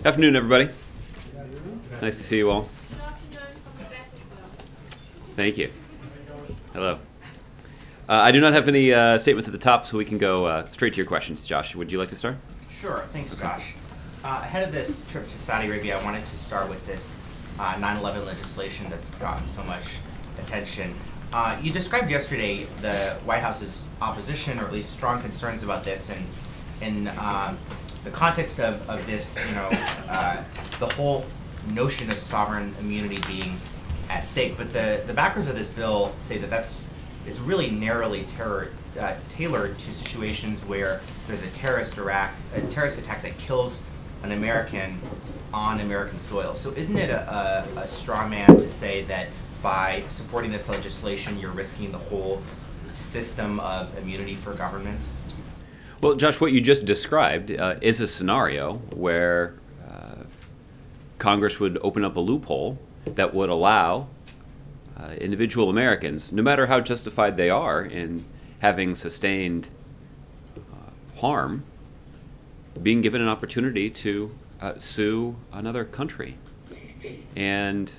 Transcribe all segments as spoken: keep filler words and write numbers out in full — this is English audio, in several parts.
Afternoon, everybody. Nice to see you all. Thank you. Hello. Uh, I do not have any uh, statements at the top, so we can go uh, straight to your questions. Josh, would you like to start? Sure. Thanks, Josh. Uh, ahead of this trip to Saudi Arabia, I wanted to start with this uh, nine eleven legislation that's gotten so much attention. Uh, you described yesterday the White House's opposition, or at least strong concerns about this, and in uh, the context of, of this, you know, uh, the whole notion of sovereign immunity being at stake. But the, the backers of this bill say that that's it's really narrowly terror, uh, tailored to situations where there's a terrorist Iraq, a terrorist attack that kills an American on American soil. So isn't it a, a, a straw man to say that by supporting this legislation, you're risking the whole system of immunity for governments? Well, Josh, what you just described uh, is a scenario where uh, Congress would open up a loophole that would allow uh, individual Americans, no matter how justified they are in having sustained uh, harm, being given an opportunity to uh, sue another country. And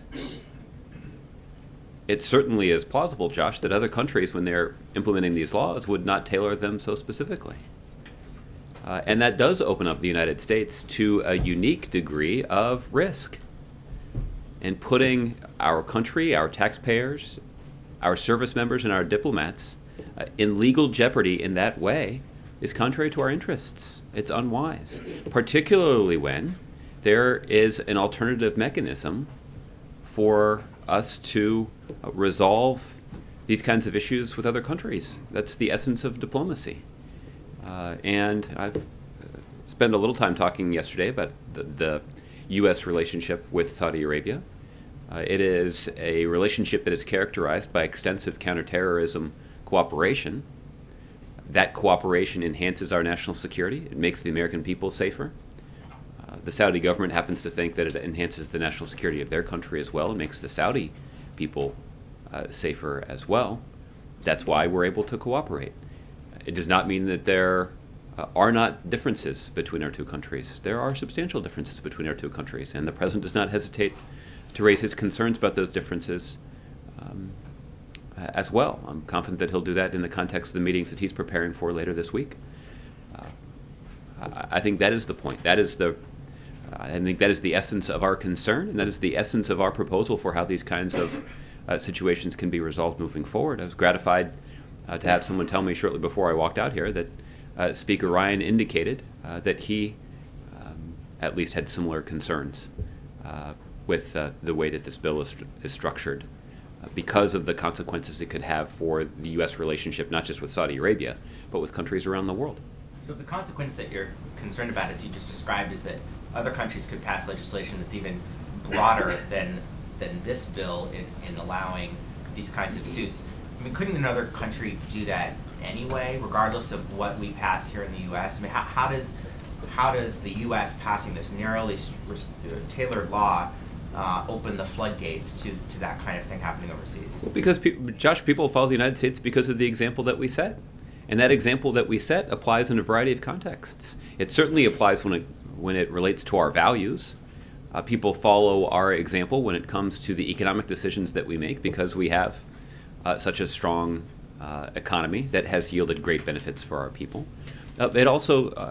it certainly is plausible, Josh, that other countries, when they're implementing these laws, would not tailor them so specifically. Uh, and that does open up the United States to a unique degree of risk. And putting our country, our taxpayers, our service members, and our diplomats uh, in legal jeopardy in that way is contrary to our interests. It's unwise, particularly when there is an alternative mechanism for us to resolve these kinds of issues with other countries. That's the essence of diplomacy. Uh, and I've spent a little time talking yesterday about the, the U S relationship with Saudi Arabia. Uh, it is a relationship that is characterized by extensive counterterrorism cooperation. That cooperation enhances our national security. It makes the American people safer. Uh, the Saudi government happens to think that it enhances the national security of their country as well and makes the Saudi people uh, safer as well. That's why we're able to cooperate. It does not mean that there uh, are not differences between our two countries. There are substantial differences between our two countries, and the President does not hesitate to raise his concerns about those differences um, as well. I'm confident that he'll do that in the context of the meetings that he's preparing for later this week. Uh, I think that is the point. That is the I think that is the essence of our concern, and that is the essence of our proposal for how these kinds of uh, situations can be resolved moving forward. I was gratified uh, to have someone tell me shortly before I walked out here that uh, Speaker Ryan indicated uh, that he um, at least had similar concerns uh, with uh, the way that this bill is, is structured uh, because of the consequences it could have for the U S relationship, not just with Saudi Arabia, but with countries around the world. So the consequence that you're concerned about, as you just described, is that other countries could pass legislation that's even broader than than this bill in, in allowing these kinds of suits. I mean, couldn't another country do that anyway, regardless of what we pass here in the U S? I mean, how, how does how does the U S passing this narrowly tailored law uh, open the floodgates to, to that kind of thing happening overseas? Well, because, pe- Josh, people follow the United States because of the example that we set. And that example that we set applies in a variety of contexts. It certainly applies when it when it relates to our values. Uh, people follow our example when it comes to the economic decisions that we make because we have uh, such a strong uh, economy that has yielded great benefits for our people. Uh, it also uh,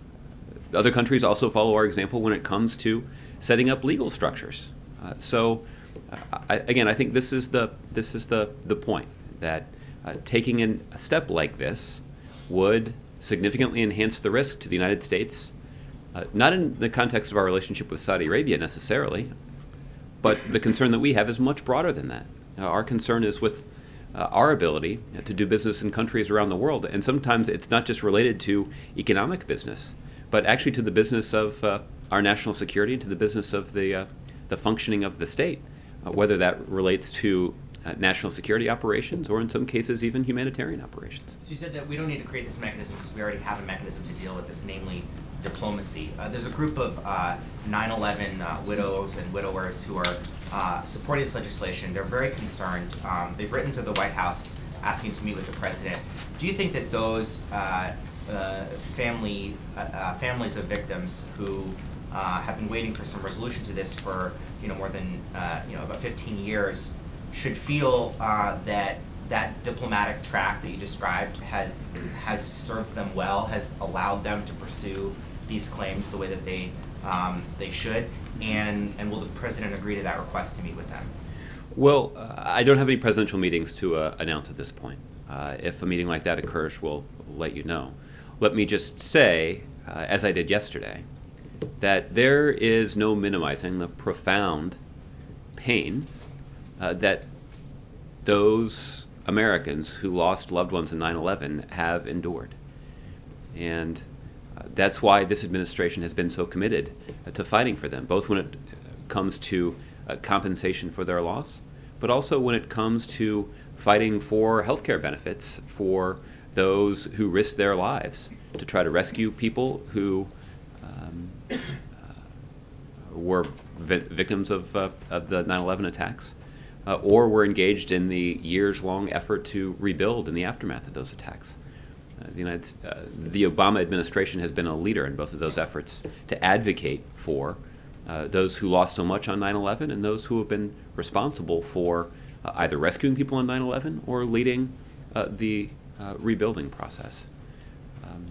other countries also follow our example when it comes to setting up legal structures. Uh, so, uh, I, again, I think this is the this is the the point that. Uh, taking in a step like this would significantly enhance the risk to the United States, uh, not in the context of our relationship with Saudi Arabia necessarily, but the concern that we have is much broader than that. Uh, our concern is with uh, our ability to do business in countries around the world, and sometimes it's not just related to economic business, but actually to the business of uh, our national security and to the business of the uh, the functioning of the state, uh, whether that relates to Uh, national security operations, or in some cases even humanitarian operations. So you said that we don't need to create this mechanism because we already have a mechanism to deal with this, namely diplomacy. Uh, there's a group of uh, nine eleven uh, widows and widowers who are uh, supporting this legislation. They're very concerned. Um, they've written to the White House asking to meet with the president. Do you think that those uh, uh, family uh, uh, families of victims who uh, have been waiting for some resolution to this for you know more than uh, you know about fifteen years, should feel uh, that that diplomatic track that you described has has served them well, has allowed them to pursue these claims the way that they um, they should, and and will the president agree to that request to meet with them? Well, uh, I don't have any presidential meetings to uh, announce at this point. Uh, if a meeting like that occurs, we'll let you know. Let me just say, uh, as I did yesterday, that there is no minimizing the profound pain uh, that those Americans who lost loved ones in nine eleven have endured. And uh, that's why this administration has been so committed uh, to fighting for them, both when it comes to uh, compensation for their loss, but also when it comes to fighting for health care benefits for those who risked their lives to try to rescue people who um, uh, were vi- victims of, uh, of the nine eleven attacks, uh, or were engaged in the years-long effort to rebuild in the aftermath of those attacks. Uh, the, United, uh, the Obama administration has been a leader in both of those efforts to advocate for uh, those who lost so much on nine eleven and those who have been responsible for uh, either rescuing people on nine eleven or leading uh, the uh, rebuilding process. Um,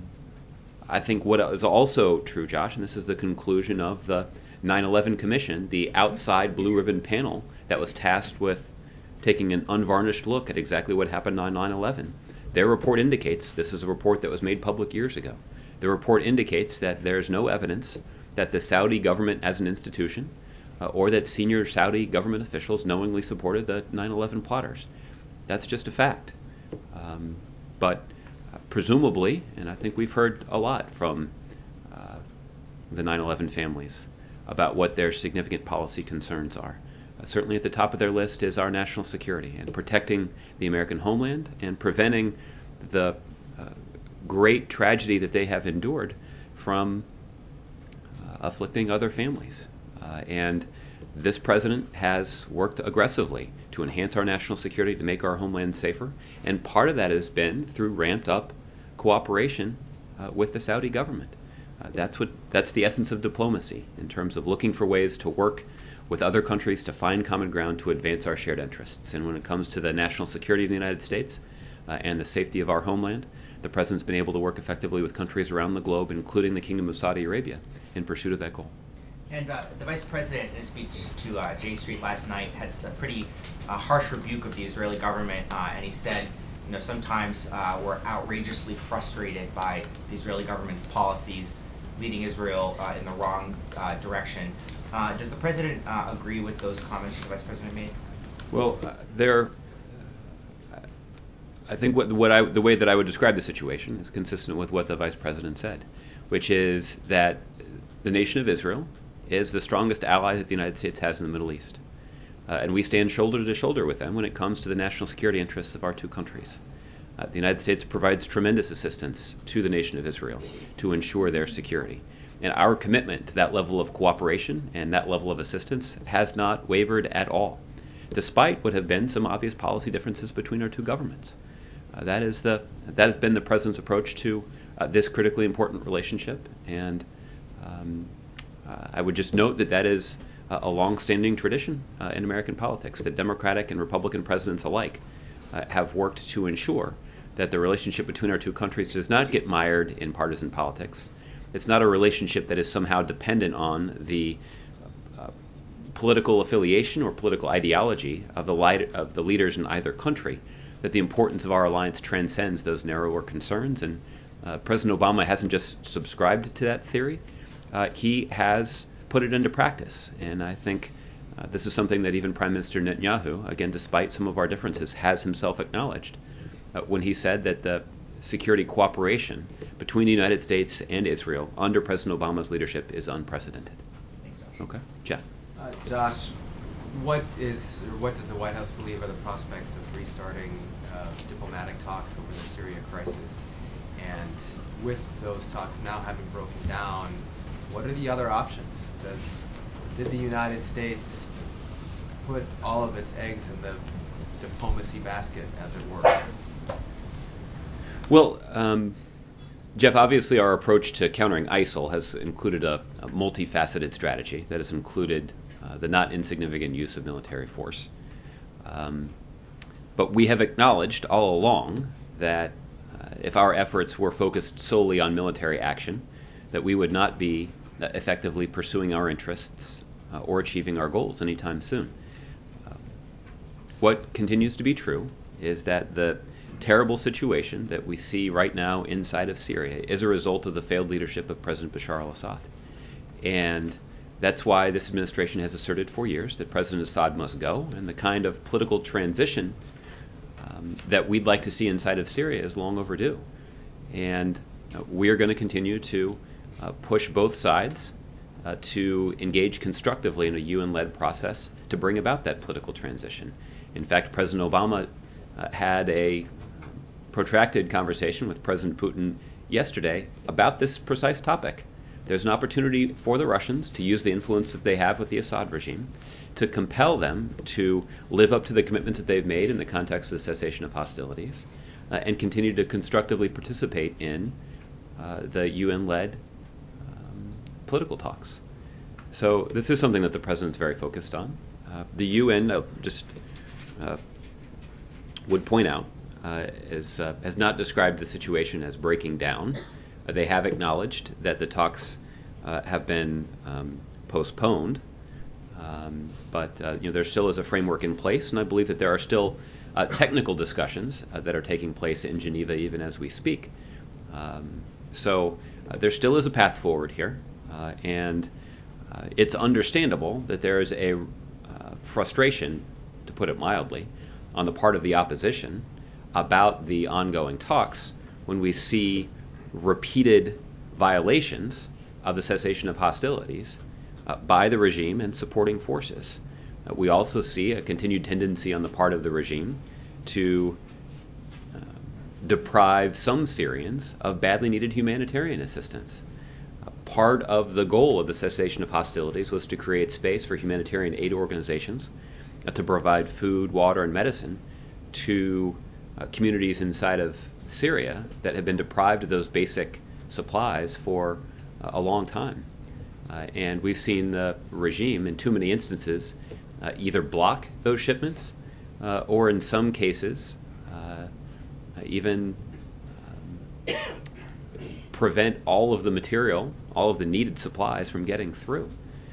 I think what is also true, Josh, and this is the conclusion of the nine eleven Commission, the outside blue ribbon panel that was tasked with taking an unvarnished look at exactly what happened on nine eleven. Their report indicates, this is a report that was made public years ago, the report indicates that there's no evidence that the Saudi government as an institution uh, or that senior Saudi government officials knowingly supported the nine eleven plotters. That's just a fact. Um, but uh, presumably, and I think we've heard a lot from uh, the nine eleven families about what their significant policy concerns are. Uh, certainly at the top of their list is our national security and protecting the American homeland and preventing the uh, great tragedy that they have endured from uh, afflicting other families. Uh, and this president has worked aggressively to enhance our national security, to make our homeland safer, and part of that has been through ramped up cooperation uh, with the Saudi government. Uh, that's what that's the essence of diplomacy, in terms of looking for ways to work with other countries to find common ground to advance our shared interests. And when it comes to the national security of the United States uh, and the safety of our homeland, the president's been able to work effectively with countries around the globe, including the Kingdom of Saudi Arabia, in pursuit of that goal. And uh, the vice president, in a speech to uh, J Street last night, had a pretty uh, harsh rebuke of the Israeli government, uh, and he said, you know, sometimes uh, we're outrageously frustrated by the Israeli government's policies, leading Israel uh, in the wrong uh, direction. Uh, does the president uh, agree with those comments the vice president made? Well, uh, there. I think what, what I, the way that I would describe the situation is consistent with what the vice president said, which is that the nation of Israel is the strongest ally that the United States has in the Middle East. Uh, and we stand shoulder to shoulder with them when it comes to the national security interests of our two countries. Uh, the United States provides tremendous assistance to the nation of Israel to ensure their security. And our commitment to that level of cooperation and that level of assistance has not wavered at all, despite what have been some obvious policy differences between our two governments. Uh, that is the that has been the president's approach to uh, this critically important relationship, and um, uh, I would just note that that is uh, a long-standing tradition uh, in American politics, that Democratic and Republican presidents alike uh, have worked to ensure that the relationship between our two countries does not get mired in partisan politics. It's not a relationship that is somehow dependent on the uh, political affiliation or political ideology of the light, of the leaders in either country, that the importance of our alliance transcends those narrower concerns. And uh, President Obama hasn't just subscribed to that theory, uh, he has put it into practice. And I think uh, this is something that even Prime Minister Netanyahu, again, despite some of our differences, has himself acknowledged uh, when he said that the security cooperation between the United States and Israel under President Obama's leadership is unprecedented. Thanks, Josh. Okay, Jeff. Uh, Josh, what is or what does the White House believe are the prospects of restarting uh, diplomatic talks over the Syria crisis? And with those talks now having broken down, what are the other options? Does did the United States put all of its eggs in the diplomacy basket, as it were? Well, um, Jeff, obviously our approach to countering ISIL has included a, a multifaceted strategy that has included uh, the not insignificant use of military force. Um, but we have acknowledged all along that uh, if our efforts were focused solely on military action, that we would not be effectively pursuing our interests uh, or achieving our goals anytime soon. Uh, what continues to be true is that the terrible situation that we see right now inside of Syria is a result of the failed leadership of President Bashar al-Assad. And that's why this administration has asserted for years that President Assad must go, and the kind of political transition um, that we'd like to see inside of Syria is long overdue. And uh, we are going to continue to uh, push both sides uh, to engage constructively in a U N-led process to bring about that political transition. In fact, President Obama uh, had a protracted conversation with President Putin yesterday about this precise topic. There's an opportunity for the Russians to use the influence that they have with the Assad regime to compel them to live up to the commitments that they've made in the context of the cessation of hostilities uh, and continue to constructively participate in uh, the U N-led um, political talks. So this is something that the President's very focused on. Uh, the U N uh, just uh, would point out Uh, is, uh, has not described the situation as breaking down. Uh, they have acknowledged that the talks uh, have been um, postponed, um, but uh, you know, there still is a framework in place, and I believe that there are still uh, technical discussions uh, that are taking place in Geneva even as we speak. Um, so uh, there still is a path forward here, uh, and uh, it's understandable that there is a uh, frustration, to put it mildly, on the part of the opposition about the ongoing talks when we see repeated violations of the cessation of hostilities uh, by the regime and supporting forces. Uh, we also see a continued tendency on the part of the regime to uh, deprive some Syrians of badly needed humanitarian assistance. Uh, part of the goal of the cessation of hostilities was to create space for humanitarian aid organizations uh, to provide food, water, and medicine to Uh, communities inside of Syria that have been deprived of those basic supplies for uh, a long time. Uh, and we've seen the regime in too many instances uh, either block those shipments uh, or in some cases uh, even um, prevent all of the material, all of the needed supplies from getting through.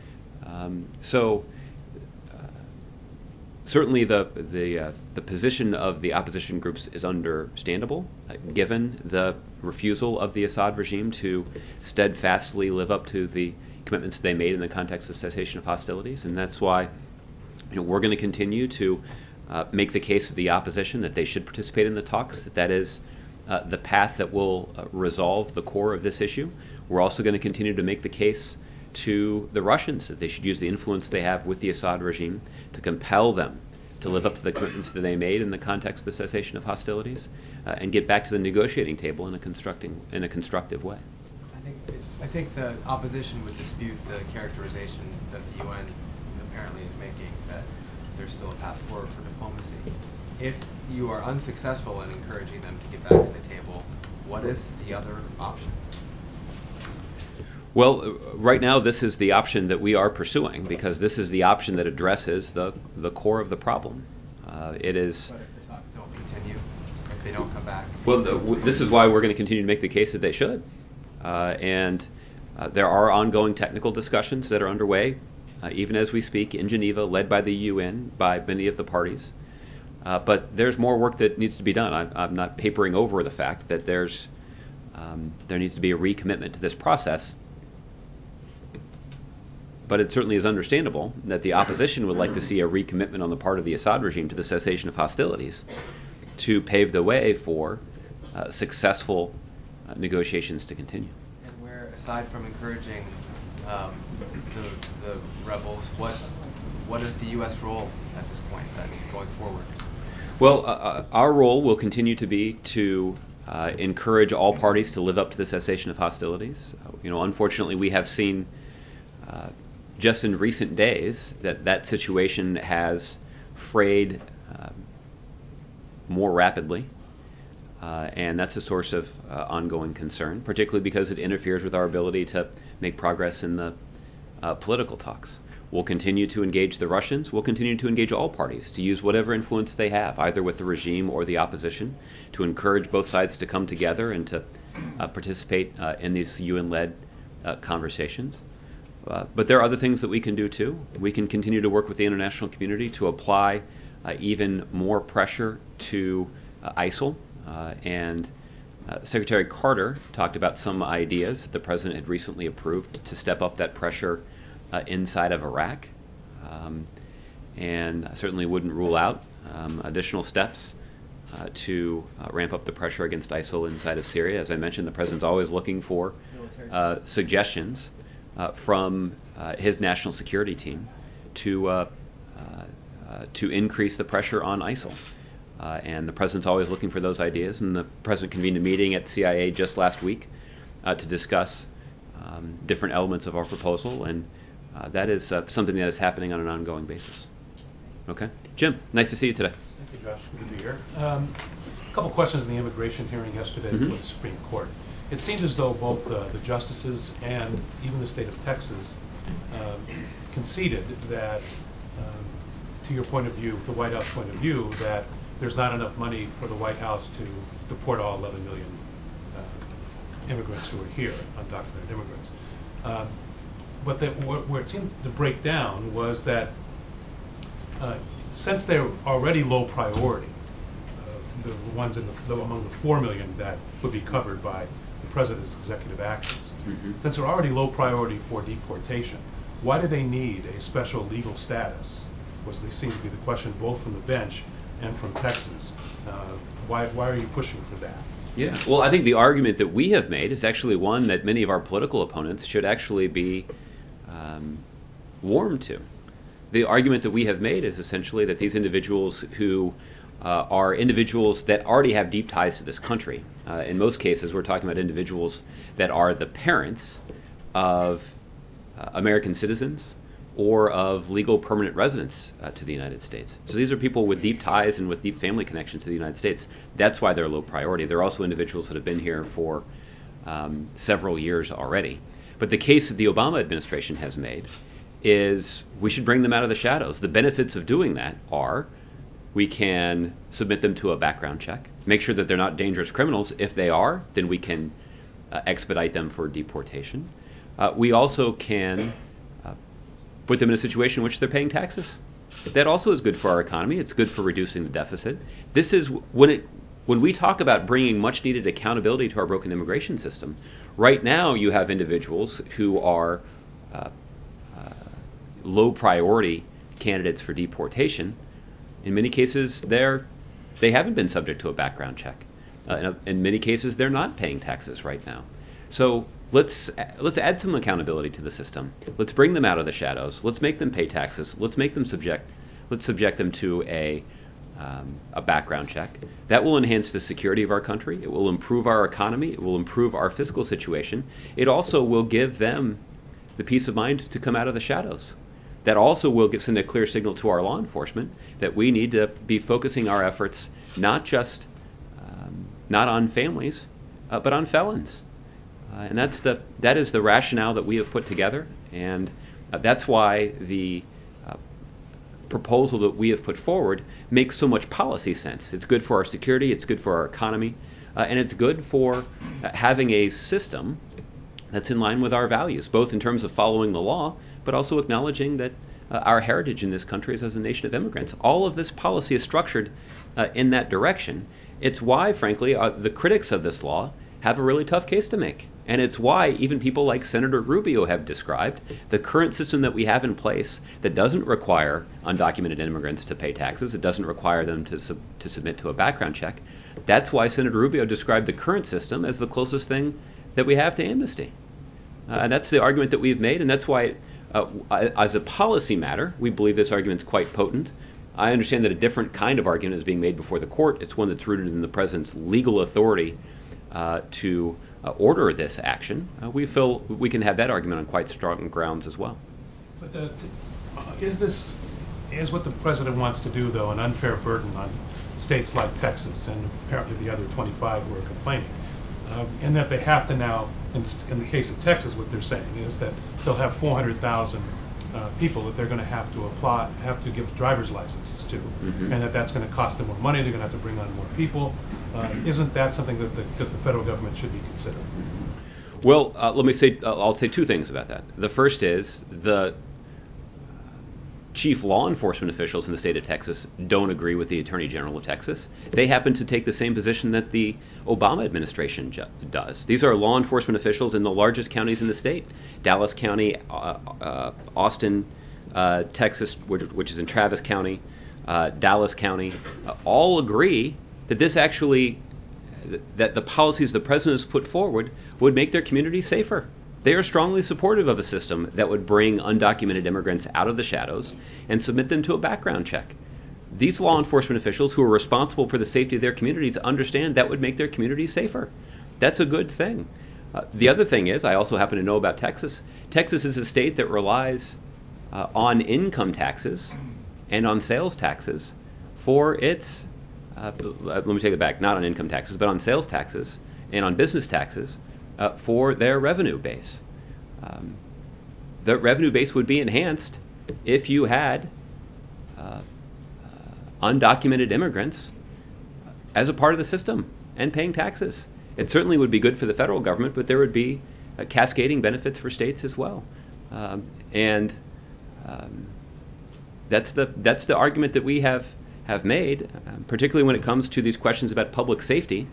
Um, so Certainly, the the uh, the position of the opposition groups is understandable, uh, given the refusal of the Assad regime to steadfastly live up to the commitments they made in the context of cessation of hostilities, and that's why, you know, we're going to continue to uh, make the case to the opposition that they should participate in the talks. That that is uh, the path that will uh, resolve the core of this issue. We're also going to continue to make the case to the Russians that they should use the influence they have with the Assad regime to compel them to live up to the commitments that they made in the context of the cessation of hostilities uh, and get back to the negotiating table in a constructing in a constructive way. I think I think the opposition would dispute the characterization that the U N apparently is making, that there's still a path forward for diplomacy. If you are unsuccessful in encouraging them to get back to the table, what is the other option? Well, right now this is the option that we are pursuing because this is the option that addresses the the core of the problem. Uh, it is. But if the talks don't continue, if they don't come back. Well, the, w- this is why we're going to continue to make the case that they should, uh, and uh, there are ongoing technical discussions that are underway, uh, even as we speak in Geneva, led by the U N, by many of the parties. Uh, but there's more work that needs to be done. I'm, I'm not papering over the fact that there's um, there needs to be a recommitment to this process. But it certainly is understandable that the opposition would like to see a recommitment on the part of the Assad regime to the cessation of hostilities to pave the way for uh, successful uh, negotiations to continue. And where, aside from encouraging um, the, the rebels, what what is the U S role at this point then, going forward? Well, uh, our role will continue to be to uh, encourage all parties to live up to the cessation of hostilities. Uh, you know, unfortunately, we have seen uh, just in recent days that that situation has frayed uh, more rapidly. Uh, and that's a source of uh, ongoing concern, particularly because it interferes with our ability to make progress in the uh, political talks. We'll continue to engage the Russians. We'll continue to engage all parties to use whatever influence they have, either with the regime or the opposition, to encourage both sides to come together and to uh, participate uh, in these U N-led uh, conversations. Uh, but there are other things that we can do too. We can continue to work with the international community to apply uh, even more pressure to uh, ISIL. Uh, and uh, Secretary Carter talked about some ideas that the president had recently approved to step up that pressure uh, inside of Iraq. Um, and I certainly wouldn't rule out um, additional steps uh, to uh, ramp up the pressure against ISIL inside of Syria. As I mentioned, the president's always looking for uh, suggestions uh, from uh, his national security team to uh, uh, uh, to increase the pressure on ISIL. Uh, and the president's always looking for those ideas. And the president convened a meeting at C I A just last week uh, to discuss um, different elements of our proposal. And uh, that is uh, something that is happening on an ongoing basis. Okay. Jim, nice to see you today. Thank you, Josh. Good to be here. Um, a couple questions in the immigration hearing yesterday Mm-hmm. before the Supreme Court. It seemed as though both uh, the justices and even the state of Texas um, conceded that, um, to your point of view, the White House point of view, that there's not enough money for the White House to deport all eleven million uh, immigrants who are here, undocumented immigrants. Um, but that wh- where it seemed to break down was that uh, since they're already low priority, uh, the ones in the, the among the four million that would be covered by the president's executive actions, Mm-hmm. since they're already low priority for deportation, why do they need a special legal status? Was they seem to be the question both from the bench and from Texas. Uh, why, why are you pushing for that? Yeah, well, I think the argument that we have made is actually one that many of our political opponents should actually be um, warm to. The argument that we have made is essentially that these individuals who uh, are individuals that already have deep ties to this country, uh, in most cases we're talking about individuals that are the parents of uh, American citizens or of legal permanent residents uh, to the United States. So these are people with deep ties and with deep family connections to the United States. That's why they're low priority. They're also individuals that have been here for um, several years already. But the case that the Obama administration has made is we should bring them out of the shadows. The benefits of doing that are we can submit them to a background check, make sure that they're not dangerous criminals. If they are, then we can uh, expedite them for deportation. Uh, we also can put them in a situation in which they're paying taxes. That also is good for our economy. It's good for reducing the deficit. This is when it when we talk about bringing much needed accountability to our broken immigration system. Right now, you have individuals who are uh, uh, low priority candidates for deportation. In many cases, they're they haven't been subject to a background check. Uh, in, a, in many cases, they're not paying taxes right now. So let's let's add some accountability to the system. Let's bring them out of the shadows. Let's make them pay taxes. Let's make them subject. Let's subject them to a um, a background check. That will enhance the security of our country. It will improve our economy. It will improve our fiscal situation. It also will give them the peace of mind to come out of the shadows. That also will get send a clear signal to our law enforcement that we need to be focusing our efforts not just um, not on families, uh, but on felons. Uh, and that's the that is the rationale that we have put together, and uh, that's why the uh, proposal that we have put forward makes so much policy sense. It's good for our security, it's good for our economy, uh, and it's good for uh, having a system that's in line with our values, both in terms of following the law, but also acknowledging that uh, our heritage in this country is as a nation of immigrants. All of this policy is structured uh, in that direction. It's why, frankly, uh, the critics of this law have a really tough case to make. And it's why even people like Senator Rubio have described the current system that we have in place that doesn't require undocumented immigrants to pay taxes. It doesn't require them to sub- to submit to a background check. That's why Senator Rubio described the current system as the closest thing that we have to amnesty. Uh, and that's the argument that we've made, and that's why, uh, as a policy matter, we believe this argument is quite potent. I understand that a different kind of argument is being made before the court. It's one that's rooted in the president's legal authority uh, to uh, order this action. Uh, we feel we can have that argument on quite strong grounds as well. But uh, t- uh, is this is what the president wants to do, though, an unfair burden on states like Texas and apparently the other twenty-five who are complaining. Um, and that they have to now, in, in the case of Texas, what they're saying is that they'll have four hundred thousand uh, people that they're going to have to apply, have to give driver's licenses to, mm-hmm. and that that's going to cost them more money. They're going to have to bring on more people. Uh, isn't that something that the, that the federal government should be considering? Mm-hmm. Well, uh, let me say, uh, I'll say two things about that. The first is the chief law enforcement officials in the state of Texas don't agree with the Attorney General of Texas. They happen to take the same position that the Obama administration ju- does. These are law enforcement officials in the largest counties in the state: Dallas County, uh, uh, Austin, uh, Texas, which, which is in Travis County, uh, Dallas County. Uh, all agree that this actually, that the policies the president has put forward would make their communities safer. They are strongly supportive of a system that would bring undocumented immigrants out of the shadows and submit them to a background check. These law enforcement officials who are responsible for the safety of their communities understand that would make their communities safer. That's a good thing. Uh, the other thing is, I also happen to know about Texas. Texas is a state that relies uh, on income taxes and on sales taxes for its, uh, let me take it back, not on income taxes, but on sales taxes and on business taxes Uh, for their revenue base. Um, the revenue base would be enhanced if you had uh, uh, undocumented immigrants as a part of the system and paying taxes. It certainly would be good for the federal government, but there would be uh, cascading benefits for states as well. Um, and um, that's the that's the argument that we have have made, uh, particularly when it comes to these questions about public safety.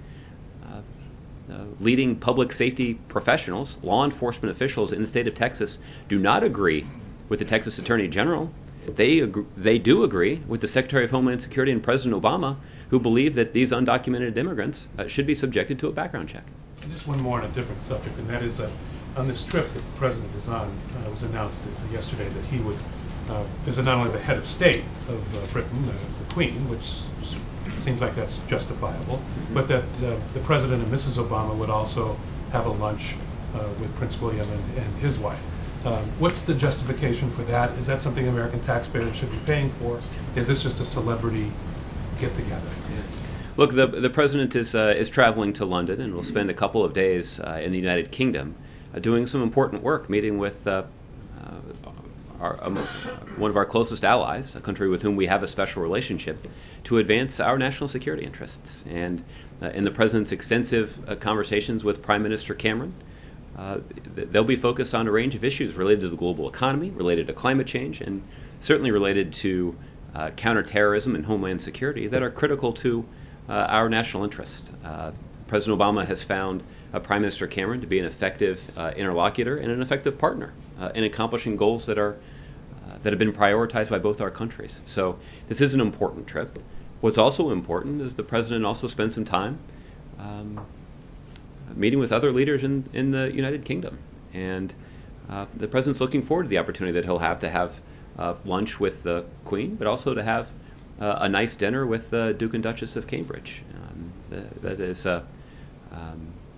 Uh, leading public safety professionals, law enforcement officials in the state of Texas, do not agree with the Texas Attorney General. They agree, they do agree with the Secretary of Homeland Security and President Obama, who believe that these undocumented immigrants uh, should be subjected to a background check. And just one more on a different subject, and that is uh, on this trip that the president is on, uh, it was announced yesterday that he would uh, visit not only the head of state of uh, Britain, uh, the Queen, which seems like that's justifiable, mm-hmm. but that uh, the president and Missus Obama would also have a lunch uh, with Prince William and, and his wife. Um, what's the justification for that? Is that something American taxpayers should be paying for? Is this just a celebrity get-together? Yeah. Look, the the president is uh, is traveling to London and will spend a couple of days uh, in the United Kingdom uh, doing some important work, meeting with uh, uh, Our, um, one of our closest allies, a country with whom we have a special relationship, to advance our national security interests. And uh, in the president's extensive uh, conversations with Prime Minister Cameron, uh, they'll be focused on a range of issues related to the global economy, related to climate change, and certainly related to uh, counterterrorism and homeland security that are critical to uh, our national interest. Uh, President Obama has found uh, Prime Minister Cameron to be an effective uh, interlocutor and an effective partner uh, in accomplishing goals that are Uh, that have been prioritized by both our countries. So this is an important trip. What's also important is the president also spent some time um, meeting with other leaders in, in the United Kingdom. And uh, the president's looking forward to the opportunity that he'll have to have uh, lunch with the Queen, but also to have uh, a nice dinner with the Duke and Duchess of Cambridge. Um, that, that is, uh, um,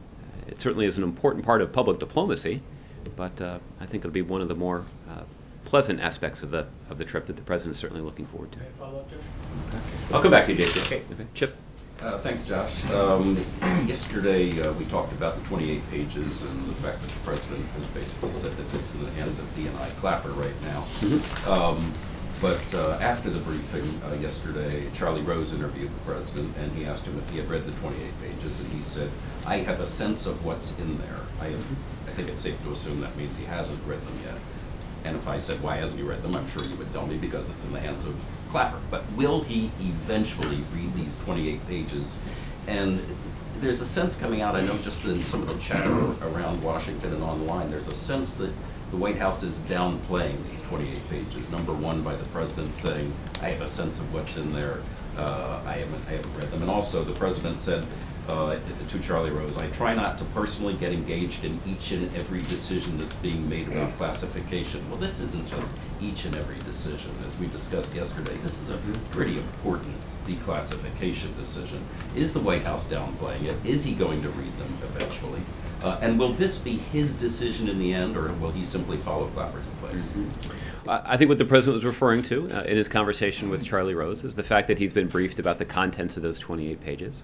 it certainly is an important part of public diplomacy, but uh, I think it'll be one of the more uh, pleasant aspects of the of the trip that the president is certainly looking forward to. Okay. I'll come back to you, J C. Okay. Okay. Chip. Uh, thanks, Josh. Um, yesterday uh, we talked about the twenty-eight pages and the fact that the president has basically said that it's in the hands of D and I Clapper right now. Mm-hmm. Um, but uh, after the briefing uh, yesterday, Charlie Rose interviewed the president, and he asked him if he had read the twenty-eight pages, and he said, "I have a sense of what's in there." I, I think it's safe to assume that means he hasn't read them yet. And if I said, why hasn't he read them, I'm sure you would tell me because it's in the hands of Clapper. But will he eventually read these twenty-eight pages? And there's a sense coming out, I know just in some of the chatter around Washington and online, there's a sense that the White House is downplaying these twenty-eight pages. Number one, by the president saying, I have a sense of what's in there. Uh, I haven't, I haven't read them. And also the president said, Uh, to Charlie Rose, I try not to personally get engaged in each and every decision that's being made about classification. Well, this isn't just each and every decision. As we discussed yesterday, this is a pretty important declassification decision. Is the White House downplaying it? Is he going to read them eventually? Uh, and will this be his decision in the end, or will he simply follow Clapper's advice? Mm-hmm. I think what the president was referring to uh, in his conversation with Charlie Rose is the fact that he's been briefed about the contents of those twenty-eight pages.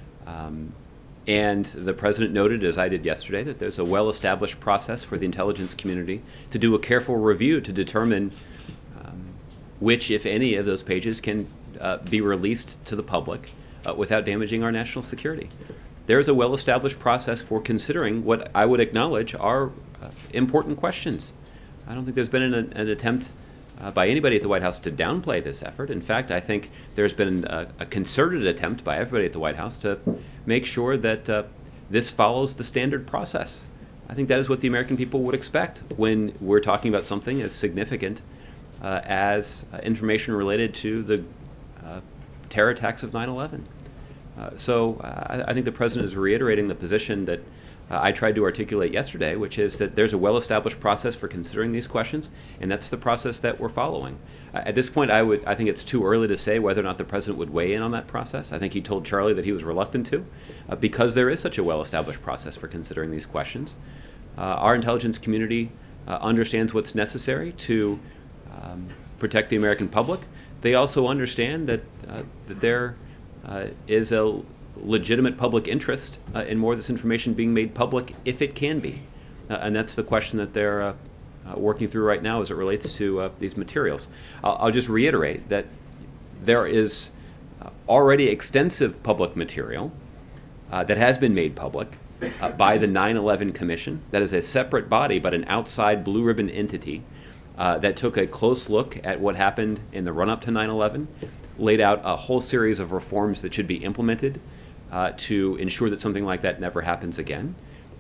Um, and the president noted, as I did yesterday, that there's a well-established process for the intelligence community to do a careful review to determine um, which, if any, of those pages can uh, be released to the public uh, without damaging our national security. There's a well-established process for considering what I would acknowledge are uh, important questions. I don't think there's been an, an attempt uh, by anybody at the White House to downplay this effort. In fact, I think there's been a, a concerted attempt by everybody at the White House to make sure that uh, this follows the standard process. I think that is what the American people would expect when we're talking about something as significant uh, as uh, information related to the uh, terror attacks of nine eleven. Uh, so uh, I think the president is reiterating the position that uh, I tried to articulate yesterday, which is that there's a well-established process for considering these questions, and that's the process that we're following. Uh, at this point, I would I think it's too early to say whether or not the president would weigh in on that process. I think he told Charlie that he was reluctant to, uh, because there is such a well-established process for considering these questions. Uh, our intelligence community uh, understands what's necessary to um, protect the American public. They also understand that, uh, that there Uh, is a legitimate public interest uh, in more of this information being made public if it can be. Uh, and that's the question that they're uh, uh, working through right now as it relates to uh, these materials. I'll, I'll just reiterate that there is uh, already extensive public material uh, that has been made public uh, by the nine eleven Commission. That is a separate body, but an outside blue ribbon entity uh, that took a close look at what happened in the run-up to nine eleven, laid out a whole series of reforms that should be implemented uh, to ensure that something like that never happens again.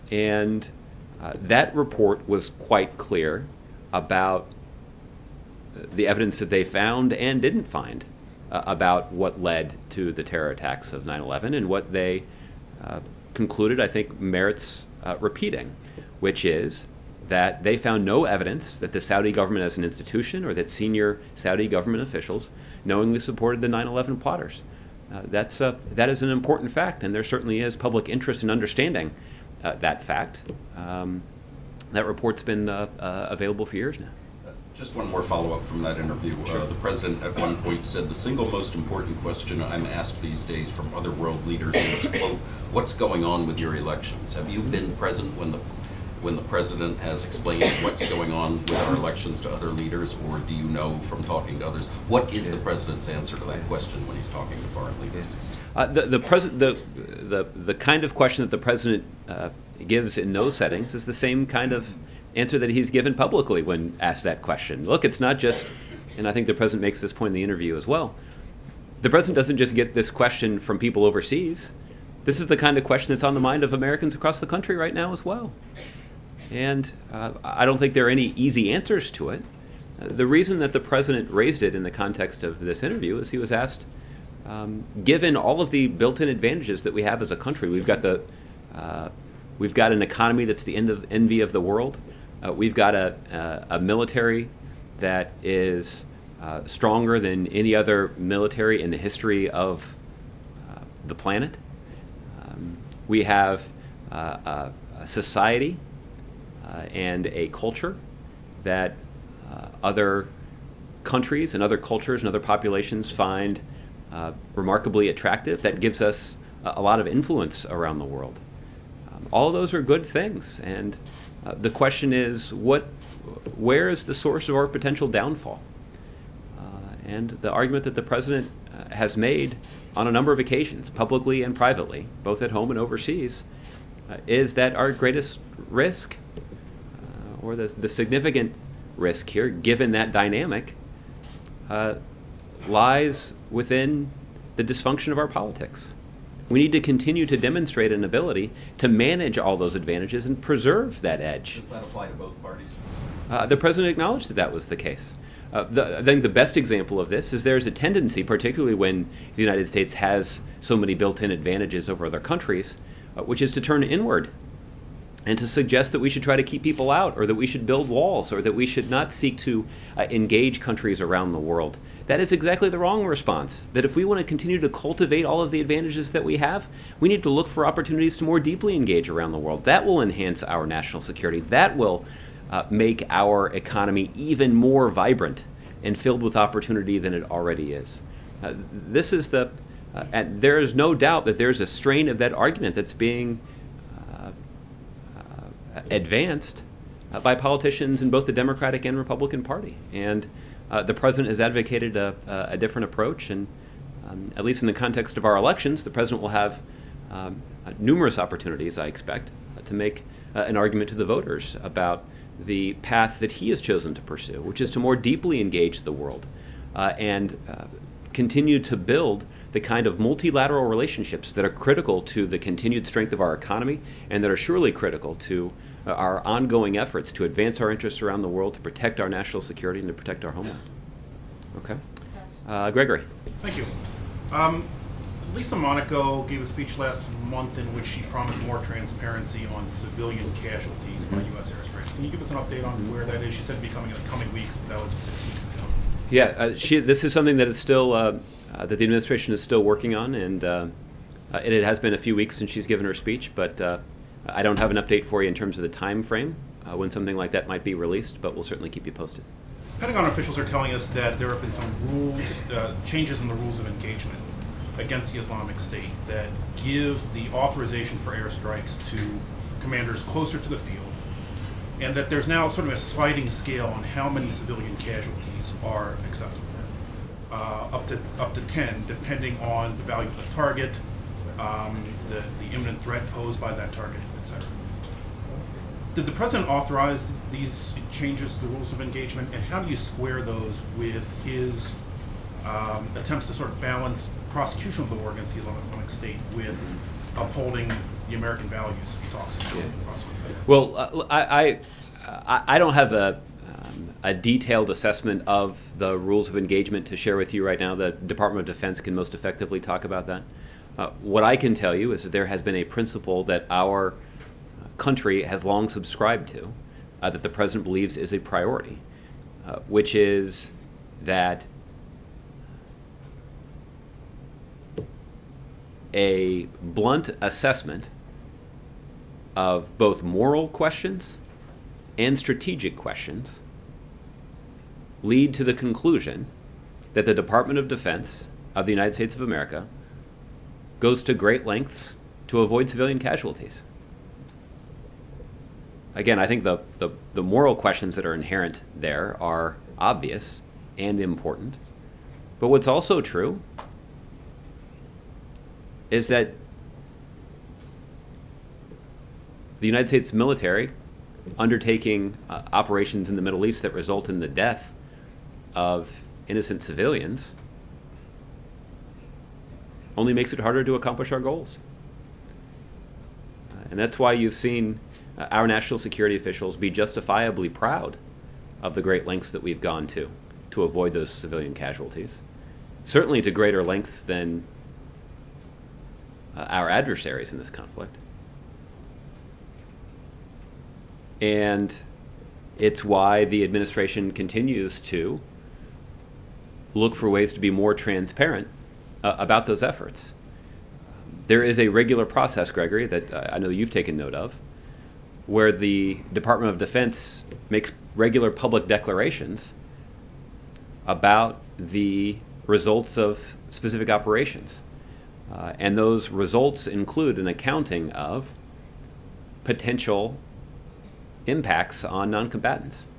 And uh, that report was quite clear about the evidence that they found and didn't find uh, about what led to the terror attacks of nine eleven, and what they uh, concluded, I think, merits uh, repeating, which is that they found no evidence that the Saudi government as an institution or that senior Saudi government officials knowingly supported the nine eleven plotters. Uh, that's uh, that is an important fact, and there certainly is public interest in understanding uh, that fact. Um, that report's been uh, uh, available for years now. Just one more follow-up from that interview. Sure. Uh, the president at one point said the single most important question I'm asked these days from other world leaders is, quote, what's going on with your elections? Have you been present when the when the president has explained what's going on with our elections to other leaders, or do you know from talking to others? What is the president's answer to that question when he's talking to foreign leaders? Uh, the the, pres- the the the kind of question that the president uh, gives in those settings is the same kind of answer that he's given publicly when asked that question. Look, it's not just, and I think the president makes this point in the interview as well, the president doesn't just get this question from people overseas. This is the kind of question that's on the mind of Americans across the country right now as well. And uh, I don't think there are any easy answers to it. Uh, the reason that the president raised it in the context of this interview is he was asked, um, given all of the built-in advantages that we have as a country, we've got the uh, we've got an economy that's the end of, envy of the world. Uh, we've got a, a, a military that is uh, stronger than any other military in the history of uh, the planet. Um, we have uh, a, a society Uh, and a culture that uh, other countries and other cultures and other populations find uh, remarkably attractive, that gives us a, a lot of influence around the world. Um, all of those are good things, and uh, the question is, what, where is the source of our potential downfall? Uh, and the argument that the president uh, has made on a number of occasions, publicly and privately, both at home and overseas, uh, is that our greatest risk, or the, the significant risk here, given that dynamic, uh, lies within the dysfunction of our politics. We need to continue to demonstrate an ability to manage all those advantages and preserve that edge. Does that apply to both parties? Uh, the president acknowledged that that was the case. Uh, the, I think the best example of this is there's a tendency, particularly when the United States has so many built-in advantages over other countries, uh, which is to turn inward and to suggest that we should try to keep people out, or that we should build walls, or that we should not seek to uh, engage countries around the world That is exactly the wrong response. That if we want to continue to cultivate all of the advantages that we have, we need to look for opportunities to more deeply engage around the world. That will enhance our national security. That will uh, make our economy even more vibrant and filled with opportunity than it already is. Uh, this is the, uh, and there is no doubt that there's a strain of that argument that's being uh, uh, advanced uh, by politicians in both the Democratic and Republican Party. And uh, the president has advocated a, a different approach, and um, at least in the context of our elections, the president will have um, uh, numerous opportunities, I expect, uh, to make uh, an argument to the voters about the path that he has chosen to pursue, which is to more deeply engage the world uh, and uh, continue to build the kind of multilateral relationships that are critical to the continued strength of our economy and that are surely critical to uh, our ongoing efforts to advance our interests around the world, to protect our national security, and to protect our homeland. Okay. Uh, Gregory. Thank you. Um, Lisa Monaco gave a speech last month in which she promised more transparency on civilian casualties by U S airstrikes. Can you give us an update on where that is? She said it'd be coming in the coming weeks, but that was six weeks ago. Yeah, uh, she, this is something that is still uh, uh, that the administration is still working on, and uh, uh, it, it has been a few weeks since she's given her speech, but uh, I don't have an update for you in terms of the time frame uh, when something like that might be released, but we'll certainly keep you posted. Pentagon officials are telling us that there have been some rules, uh, changes in the rules of engagement against the Islamic State that give the authorization for airstrikes to commanders closer to the field, and that there's now sort of a sliding scale on how many civilian casualties are acceptable, uh, up to up to ten, depending on the value of the target, um, the, the imminent threat posed by that target, et cetera. Did the president authorize these changes to the rules of engagement, and how do you square those with his um, attempts to sort of balance prosecution of the war against the Islamic State with upholding the American values he talks about? Yeah. Well, uh, I, I I don't have a um, a detailed assessment of the rules of engagement to share with you right now. The Department of Defense can most effectively talk about that. Uh, what I can tell you is that there has been a principle that our country has long subscribed to, uh, that the president believes is a priority, uh, which is that a blunt assessment of both moral questions and strategic questions lead to the conclusion that the Department of Defense of the United States of America goes to great lengths to avoid civilian casualties. Again, I think the, the, the moral questions that are inherent there are obvious and important. But what's also true is that the United States military undertaking uh, operations in the Middle East that result in the death of innocent civilians only makes it harder to accomplish our goals. Uh, and that's why you've seen uh, our national security officials be justifiably proud of the great lengths that we've gone to to avoid those civilian casualties, certainly to greater lengths than uh, our adversaries in this conflict. And it's why the administration continues to look for ways to be more transparent uh, about those efforts. There is a regular process, Gregory, that uh, I know you've taken note of, where the Department of Defense makes regular public declarations about the results of specific operations. Uh, and those results include an accounting of potential impacts on non-combatants.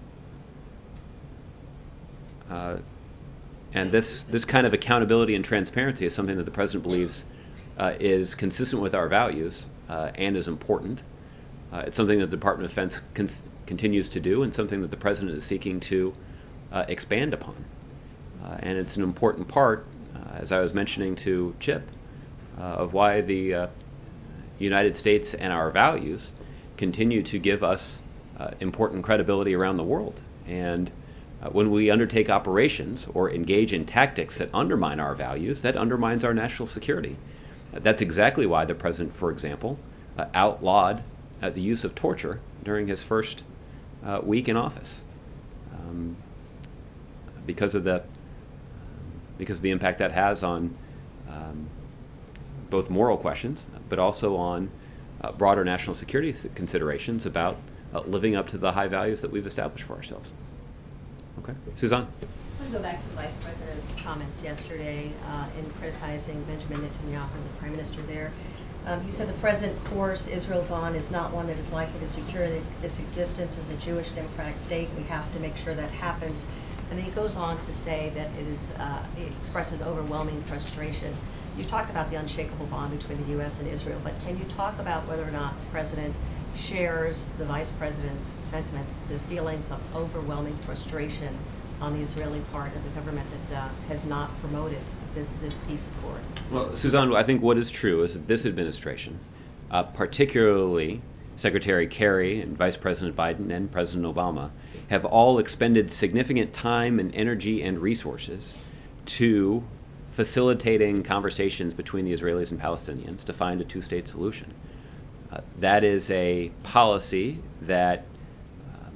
Uh, and this this kind of accountability and transparency is something that the president believes uh, is consistent with our values uh, and is important. Uh, it's something that the Department of Defense con- continues to do, and something that the president is seeking to uh, expand upon. Uh, and it's an important part, uh, as I was mentioning to Chip, uh, of why the uh, United States and our values continue to give us Uh, important credibility around the world. And uh, when we undertake operations or engage in tactics that undermine our values, that undermines our national security. Uh, that's exactly why the president, for example, uh, outlawed uh, the use of torture during his first uh, week in office, um, because of the because of the impact that has on um, both moral questions, but also on uh, broader national security considerations about uh, living up to the high values that we've established for ourselves. Okay, Suzanne? I want to go back to the Vice President's comments yesterday uh, in criticizing Benjamin Netanyahu, the Prime Minister there. Um, he said the present course Israel's on is not one that is likely to secure its, its existence as a Jewish democratic state. We have to make sure that happens. And then he goes on to say that it is uh, it expresses overwhelming frustration. You talked about the unshakable bond between the U S and Israel, but can you talk about whether or not the President shares the Vice President's sentiments, the feelings of overwhelming frustration on the Israeli part of the government that uh, has not promoted this, this peace accord? Well, Suzanne, I think what is true is that this administration, uh, particularly Secretary Kerry and Vice President Biden and President Obama, have all expended significant time and energy and resources to facilitating conversations between the Israelis and Palestinians to find a two-state solution. Uh, that is a policy that um,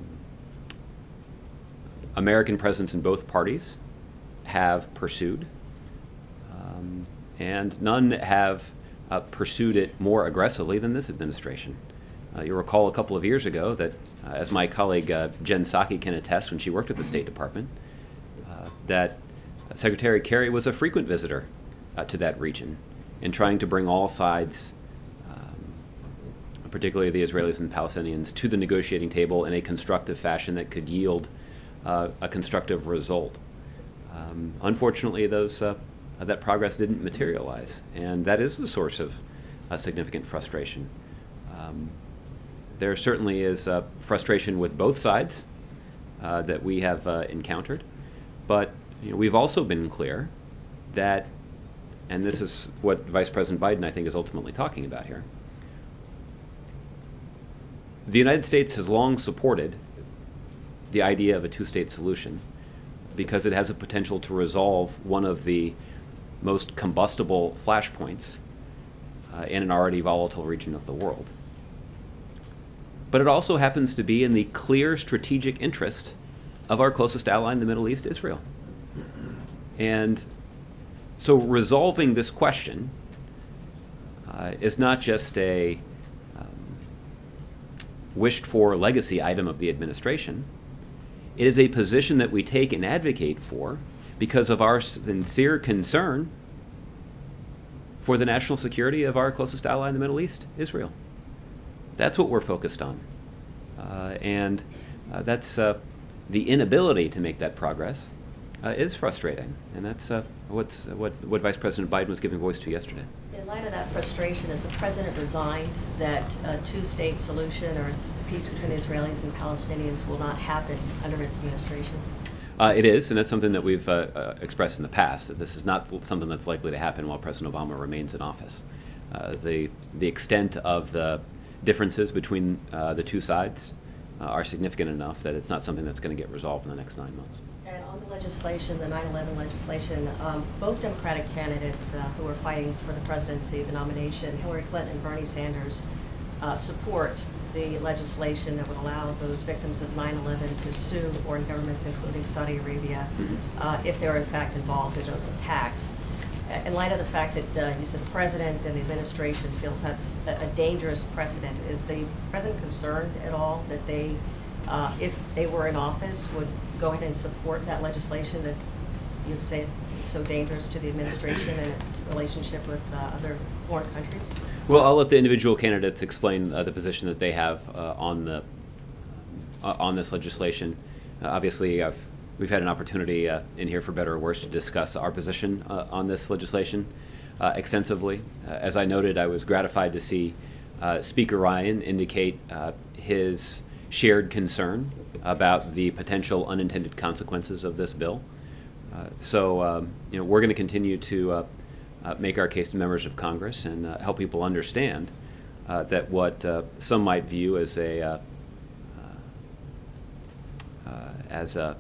American presidents in both parties have pursued, um, and none have uh, pursued it more aggressively than this administration. Uh, you'll recall a couple of years ago that, uh, as my colleague uh, Jen Psaki can attest when she worked at the State Department, uh, that Secretary Kerry was a frequent visitor uh, to that region in trying to bring all sides, um, particularly the Israelis and Palestinians, to the negotiating table in a constructive fashion that could yield uh, a constructive result. Um, unfortunately, those uh, that progress didn't materialize, and that is the source of uh, significant frustration. Um, there certainly is uh, frustration with both sides uh, that we have uh, encountered, but you know, we've also been clear that, and this is what Vice President Biden, I think, is ultimately talking about here, the United States has long supported the idea of a two-state solution because it has a potential to resolve one of the most combustible flashpoints uh, in an already volatile region of the world. But it also happens to be in the clear strategic interest of our closest ally in the Middle East, Israel. And so resolving this question uh, is not just a um, wished-for legacy item of the administration. It is a position that we take and advocate for because of our sincere concern for the national security of our closest ally in the Middle East, Israel. That's what we're focused on. Uh, and uh, that's uh, the inability to make that progress uh, is frustrating. And that's uh, what's, what, what Vice President Biden was giving voice to yesterday. In light of that frustration, has the President resigned that a two-state solution or peace between the Israelis and Palestinians will not happen under his administration? Uh, it is, and that's something that we've uh, uh, expressed in the past, that this is not something that's likely to happen while President Obama remains in office. Uh, the, the extent of the differences between uh, the two sides uh, are significant enough that it's not something that's going to get resolved in the next nine months. And on the legislation, the nine eleven legislation, um, both Democratic candidates uh, who are fighting for the presidency, the nomination, Hillary Clinton and Bernie Sanders, uh, support the legislation that would allow those victims of nine eleven to sue foreign governments, including Saudi Arabia, mm-hmm. uh, if they're in fact involved in those attacks. In light of the fact that uh, you said the President and the administration feel that's a dangerous precedent, is the President concerned at all that they, uh, if they were in office, would go ahead and support that legislation that you say is so dangerous to the administration and its relationship with uh, other foreign countries? Well, I'll let the individual candidates explain uh, the position that they have uh, on the uh, on this legislation. Uh, obviously, I've, we've had an opportunity uh, in here, for better or worse, to discuss our position uh, on this legislation uh, extensively. Uh, as I noted, I was gratified to see uh, Speaker Ryan indicate uh, his shared concern about the potential unintended consequences of this bill. Uh, so, um, you know, we're going to continue to uh, uh, make our case to members of Congress and uh, help people understand uh, that what uh, some might view as a uh, uh, as a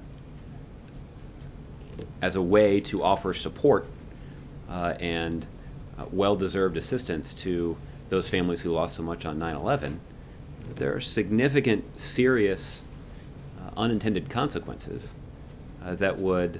as a way to offer support uh, and uh, well-deserved assistance to those families who lost so much on nine eleven, there are significant, serious, uh, unintended consequences uh, that would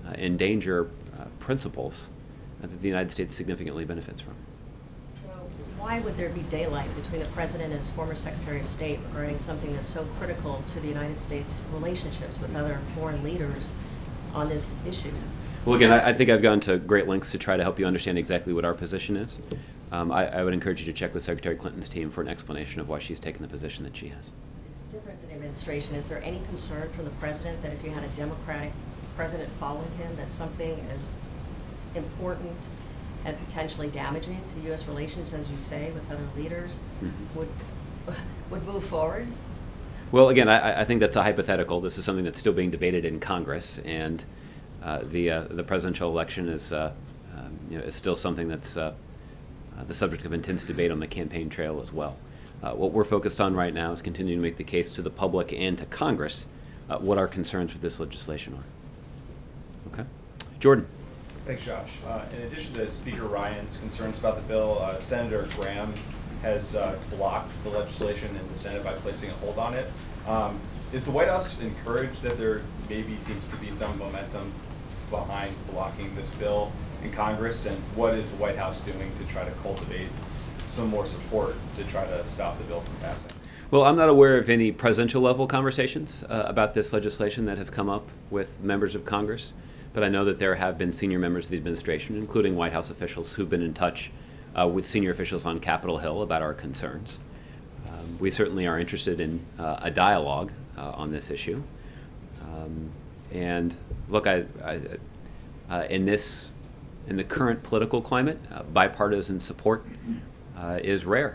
uh, endanger uh, principles uh, that the United States significantly benefits from. So why would there be daylight between the President and his former Secretary of State regarding something that's so critical to the United States' relationships with other foreign leaders on this issue? Well, again, I, I think I've gone to great lengths to try to help you understand exactly what our position is. Um, I, I would encourage you to check with Secretary Clinton's team for an explanation of why she's taken the position that she has. It's different than the administration. Is there any concern from the President that if you had a Democratic President following him, that something as important and potentially damaging to U S relations, as you say, with other leaders, mm-hmm. would would move forward? Well, again, I, I think that's a hypothetical. This is something that's still being debated in Congress, and uh, the uh, the presidential election is uh, um, you know, is still something that's uh, uh, the subject of intense debate on the campaign trail as well. Uh, what we're focused on right now is continuing to make the case to the public and to Congress uh, what our concerns with this legislation are. Okay, Jordan. Thanks, Josh. Uh, in addition to Speaker Ryan's concerns about the bill, uh, Senator Graham has uh, blocked the legislation in the Senate by placing a hold on it. Um, is the White House encouraged that there maybe seems to be some momentum behind blocking this bill in Congress, and what is the White House doing to try to cultivate some more support to try to stop the bill from passing? Well, I'm not aware of any presidential level conversations uh, about this legislation that have come up with members of Congress, but I know that there have been senior members of the administration, including White House officials, who've been in touch uh, with senior officials on Capitol Hill about our concerns. Um, we certainly are interested in uh, a dialogue uh, on this issue. Um, and look, I, I, uh, in this, in the current political climate, uh, bipartisan support uh, is rare.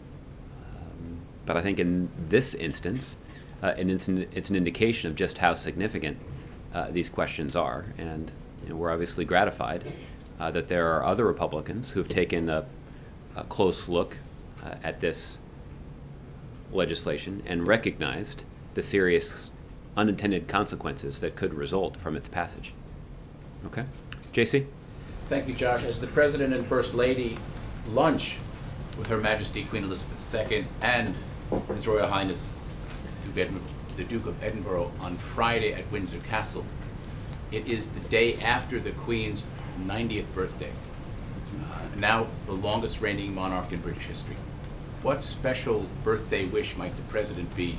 Um, but I think in this instance, uh, and it's, an, it's an indication of just how significant uh, these questions are. And you know, we're obviously gratified uh, that there are other Republicans who've taken a, a close look uh, at this legislation and recognized the serious unintended consequences that could result from its passage. Okay? J C? Thank you, Josh. As the President and First Lady lunch with Her Majesty Queen Elizabeth the Second and His Royal Highness the Duke of Edinburgh on Friday at Windsor Castle, it is the day after the Queen's ninetieth birthday, uh, now the longest reigning monarch in British history. What special birthday wish might the President be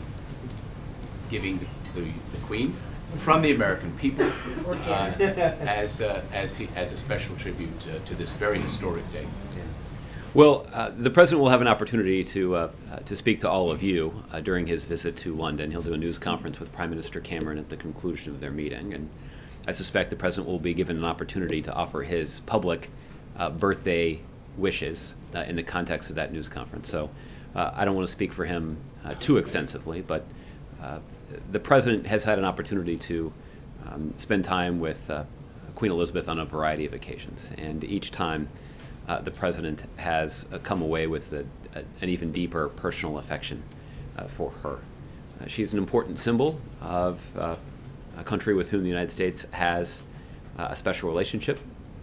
giving the, the, the Queen from the American people uh, as, uh, as, he, as a special tribute uh, to this very historic day? Yeah. Well, uh, the President will have an opportunity to uh, uh, to speak to all of you uh, during his visit to London. He'll do a news conference with Prime Minister Cameron at the conclusion of their meeting, and I suspect the President will be given an opportunity to offer his public uh, birthday wishes uh, in the context of that news conference. So uh, I don't want to speak for him uh, too extensively, but uh, the President has had an opportunity to um, spend time with uh, Queen Elizabeth on a variety of occasions, and each time Uh, the President has uh, come away with a, a, an even deeper personal affection uh, for her. Uh, she's an important symbol of uh, a country with whom the United States has uh, a special relationship,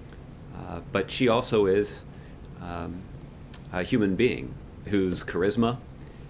uh, but she also is um, a human being whose charisma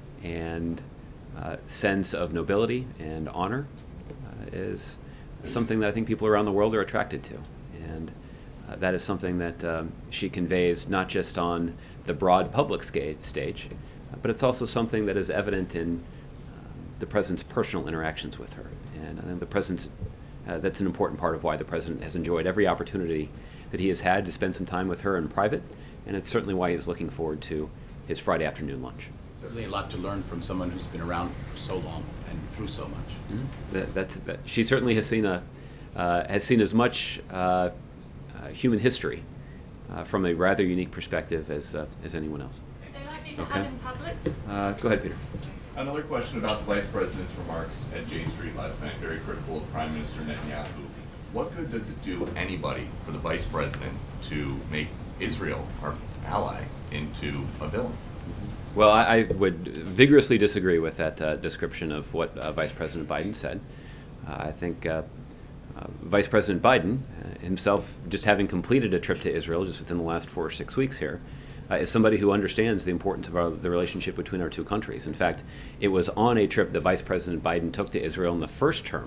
and uh, sense of nobility and honor uh, is something that I think people around the world are attracted to. And Uh, that is something that um, she conveys not just on the broad public sca- stage, uh, but it's also something that is evident in um, the President's personal interactions with her. And I think the President's, uh, that's an important part of why the President has enjoyed every opportunity that he has had to spend some time with her in private, and it's certainly why he's looking forward to his Friday afternoon lunch. Certainly a lot to learn from someone who's been around for so long and through so much. Mm-hmm. That, that's, that, she certainly has seen, a, uh, has seen as much uh, Uh, human history uh, from a rather unique perspective as uh, as anyone else. Are they likely to Okay. have in public? Uh, go ahead, Peter. Another question about the Vice President's remarks at J Street last night, very critical of Prime Minister Netanyahu. What good does it do anybody for the Vice President to make Israel, our ally, into a villain? Well, I, I would vigorously disagree with that uh, description of what uh, Vice President Biden said. Uh, I think uh, Uh, Vice President Biden uh, himself, just having completed a trip to Israel just within the last four or six weeks here, uh, is somebody who understands the importance of our, the relationship between our two countries. In fact, it was on a trip that Vice President Biden took to Israel in the first term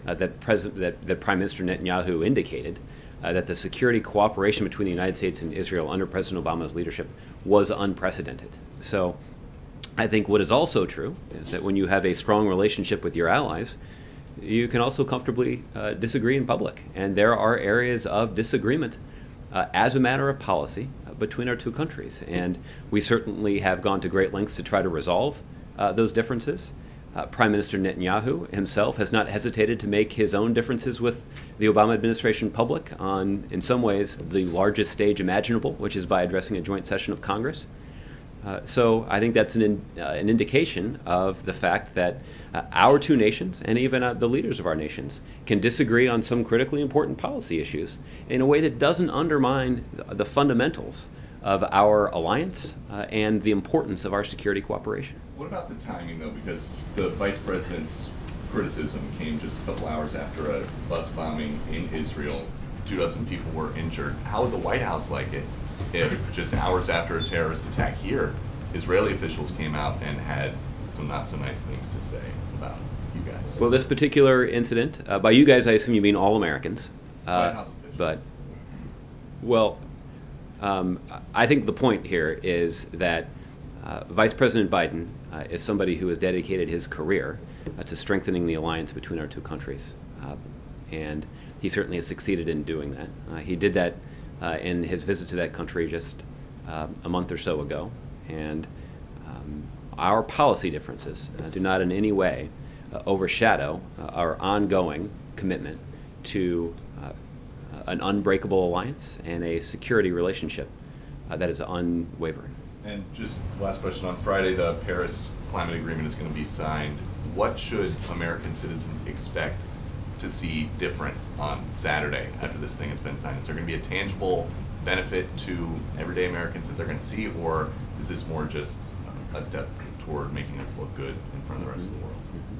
uh, that, President, that, that Prime Minister Netanyahu indicated uh, that the security cooperation between the United States and Israel under President Obama's leadership was unprecedented. So I think what is also true is that when you have a strong relationship with your allies, you can also comfortably uh, disagree in public. And there are areas of disagreement uh, as a matter of policy uh, between our two countries. And we certainly have gone to great lengths to try to resolve uh, those differences. Uh, Prime Minister Netanyahu himself has not hesitated to make his own differences with the Obama administration public on, in some ways, the largest stage imaginable, which is by addressing a joint session of Congress. Uh, so I think that's an, in, uh, an indication of the fact that uh, our two nations, and even uh, the leaders of our nations, can disagree on some critically important policy issues in a way that doesn't undermine the, the fundamentals of our alliance uh, and the importance of our security cooperation. What about the timing, though? Because the Vice President's criticism came just a couple hours after a bus bombing in Israel. Two dozen people were injured. How would the White House like it if just hours after a terrorist attack here, Israeli officials came out and had some not so nice things to say about you guys? Well, this particular incident, uh, by you guys I assume you mean all Americans. Uh, White House officials. But, well, um, I think the point here is that uh, Vice President Biden uh, is somebody who has dedicated his career uh, to strengthening the alliance between our two countries. Uh, and he certainly has succeeded in doing that. Uh, he did that uh, in his visit to that country just uh, a month or so ago. And um, our policy differences uh, do not in any way uh, overshadow uh, our ongoing commitment to uh, an unbreakable alliance and a security relationship uh, that is unwavering. And just last question, on Friday the Paris Climate Agreement is going to be signed. What should American citizens expect to see different on Saturday after this thing has been signed? Is there going to be a tangible benefit to everyday Americans that they're going to see, or is this more just a step toward making us look good in front of the rest of the world?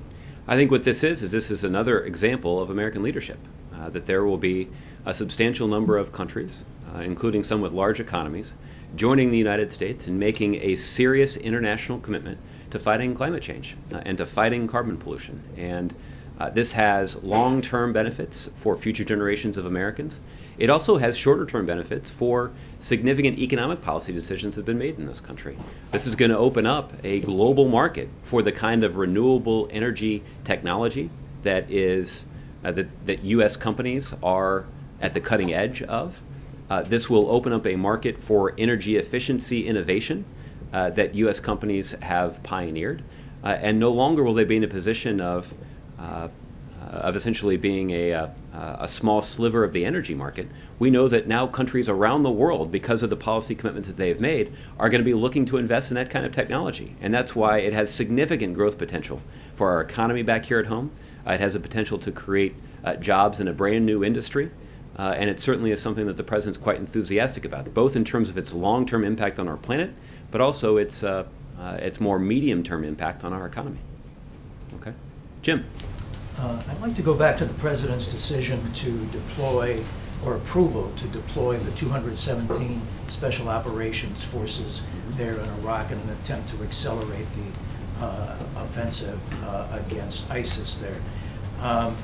I think what this is, is this is another example of American leadership, uh, that there will be a substantial number of countries, uh, including some with large economies, joining the United States in making a serious international commitment to fighting climate change uh, and to fighting carbon pollution. And uh, this has long-term benefits for future generations of Americans. It also has shorter-term benefits for significant economic policy decisions that have been made in this country. This is going to open up a global market for the kind of renewable energy technology that is uh, that, that U S companies are at the cutting edge of. Uh, this will open up a market for energy efficiency innovation uh, that U S companies have pioneered, uh, and no longer will they be in a position of uh, of essentially being a, a, a small sliver of the energy market. We know that now countries around the world, because of the policy commitments that they have made, are going to be looking to invest in that kind of technology. And that's why it has significant growth potential for our economy back here at home. Uh, it has a potential to create uh, jobs in a brand new industry. Uh, and it certainly is something that the President's quite enthusiastic about, both in terms of its long-term impact on our planet, but also its, uh, uh, its more medium-term impact on our economy. Okay. Jim. Uh, I'd like to go back to the President's decision to deploy, or approval to deploy, the two hundred seventeen Special Operations Forces there in Iraq in an attempt to accelerate the uh, offensive uh, against ISIS there. Um,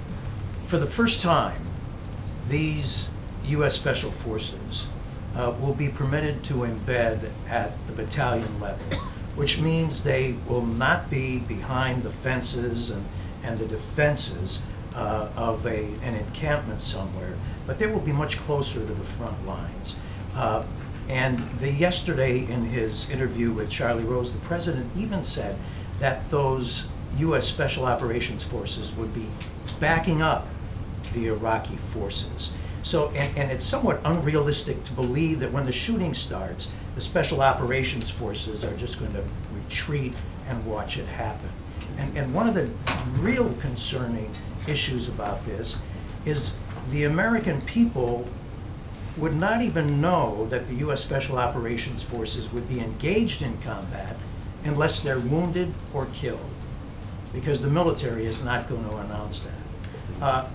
for the first time, these U S Special Forces uh, will be permitted to embed at the battalion level, which means they will not be behind the fences and and the defenses uh, of a, an encampment somewhere, but they will be much closer to the front lines. Uh, and the, yesterday in his interview with Charlie Rose, the President even said that those U S Special Operations Forces would be backing up the Iraqi forces. So, and, and it's somewhat unrealistic to believe that when the shooting starts, the Special Operations Forces are just going to retreat and watch it happen. And, and one of the real concerning issues about this is the American people would not even know that the U S Special Operations Forces would be engaged in combat unless they're wounded or killed, because the military is not going to announce that. Uh,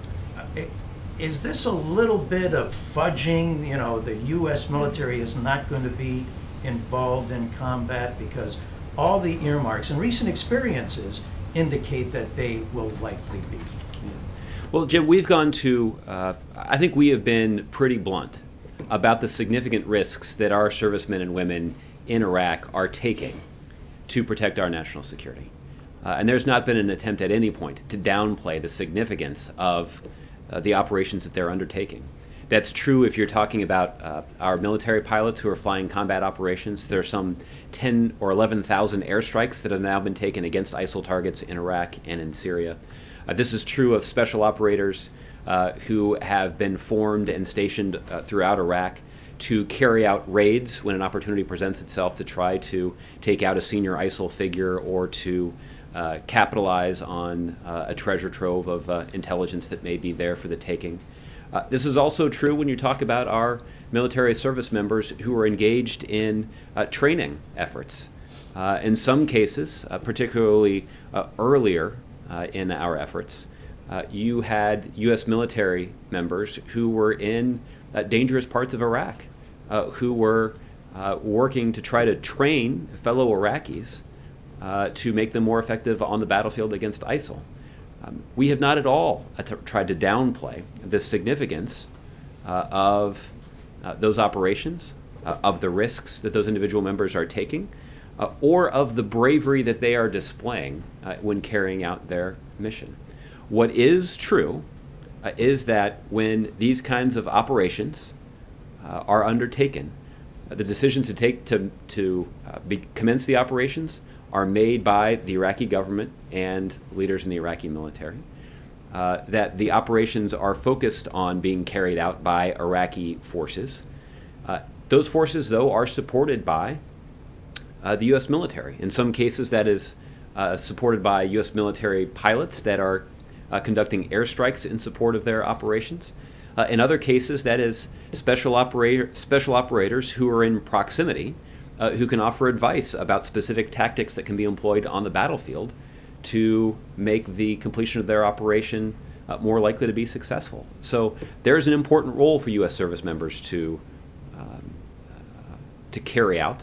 is this a little bit of fudging? You know, the U S military is not going to be involved in combat because all the earmarks and recent experiences indicate that they will likely be. Yeah. Well, Jim, we've gone to, uh, I think we have been pretty blunt about the significant risks that our servicemen and women in Iraq are taking to protect our national security. Uh, and there's not been an attempt at any point to downplay the significance of uh, the operations that they're undertaking. That's true if you're talking about uh, our military pilots who are flying combat operations. There are some ten or eleven thousand airstrikes that have now been taken against ISIL targets in Iraq and in Syria. Uh, this is true of special operators uh, who have been formed and stationed uh, throughout Iraq to carry out raids when an opportunity presents itself to try to take out a senior ISIL figure or to uh, capitalize on uh, a treasure trove of uh, intelligence that may be there for the taking. Uh, this is also true when you talk about our military service members who are engaged in uh, training efforts. Uh, in some cases, uh, particularly uh, earlier uh, in our efforts, uh, you had U S military members who were in uh, dangerous parts of Iraq, uh, who were uh, working to try to train fellow Iraqis uh, to make them more effective on the battlefield against ISIL. Um, we have not at all att- tried to downplay the significance uh, of uh, those operations, uh, of the risks that those individual members are taking, uh, or of the bravery that they are displaying uh, when carrying out their mission. What is true uh, is that when these kinds of operations uh, are undertaken, uh, the decisions to take to, to uh, be, commence the operations are made by the Iraqi government and leaders in the Iraqi military, uh, that the operations are focused on being carried out by Iraqi forces. Uh, those forces, though, are supported by uh, the U S military. In some cases, that is uh, supported by U S military pilots that are uh, conducting airstrikes in support of their operations. Uh, in other cases, that is special, operator, special operators who are in proximity Uh, who can offer advice about specific tactics that can be employed on the battlefield to make the completion of their operation uh, more likely to be successful. So there's an important role for U S service members to um, uh, to carry out,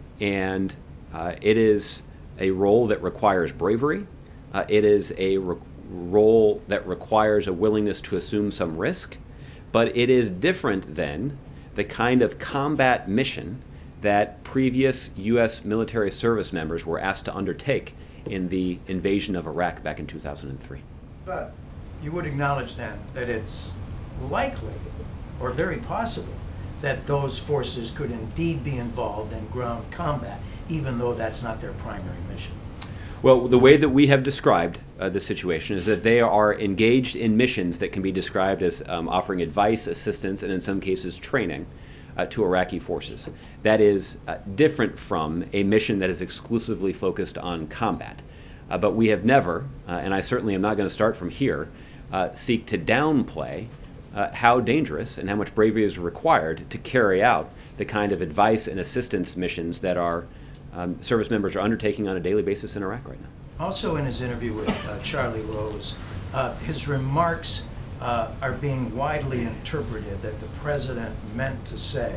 and uh, it is a role that requires bravery. Uh, it is a re- role that requires a willingness to assume some risk, but it is different than the kind of combat mission that previous U S military service members were asked to undertake in the invasion of Iraq back in two thousand three. But you would acknowledge then that it's likely or very possible that those forces could indeed be involved in ground combat, even though that's not their primary mission. Well, the way that we have described uh, the situation is that they are engaged in missions that can be described as um, offering advice, assistance, and in some cases training Uh, to Iraqi forces. That is uh, different from a mission that is exclusively focused on combat. Uh, but we have never, uh, and I certainly am not going to start from here, uh, seek to downplay uh, how dangerous and how much bravery is required to carry out the kind of advice and assistance missions that our um, service members are undertaking on a daily basis in Iraq right now. Also in his interview with uh, Charlie Rose, uh, his remarks Uh, are being widely interpreted that the president meant to say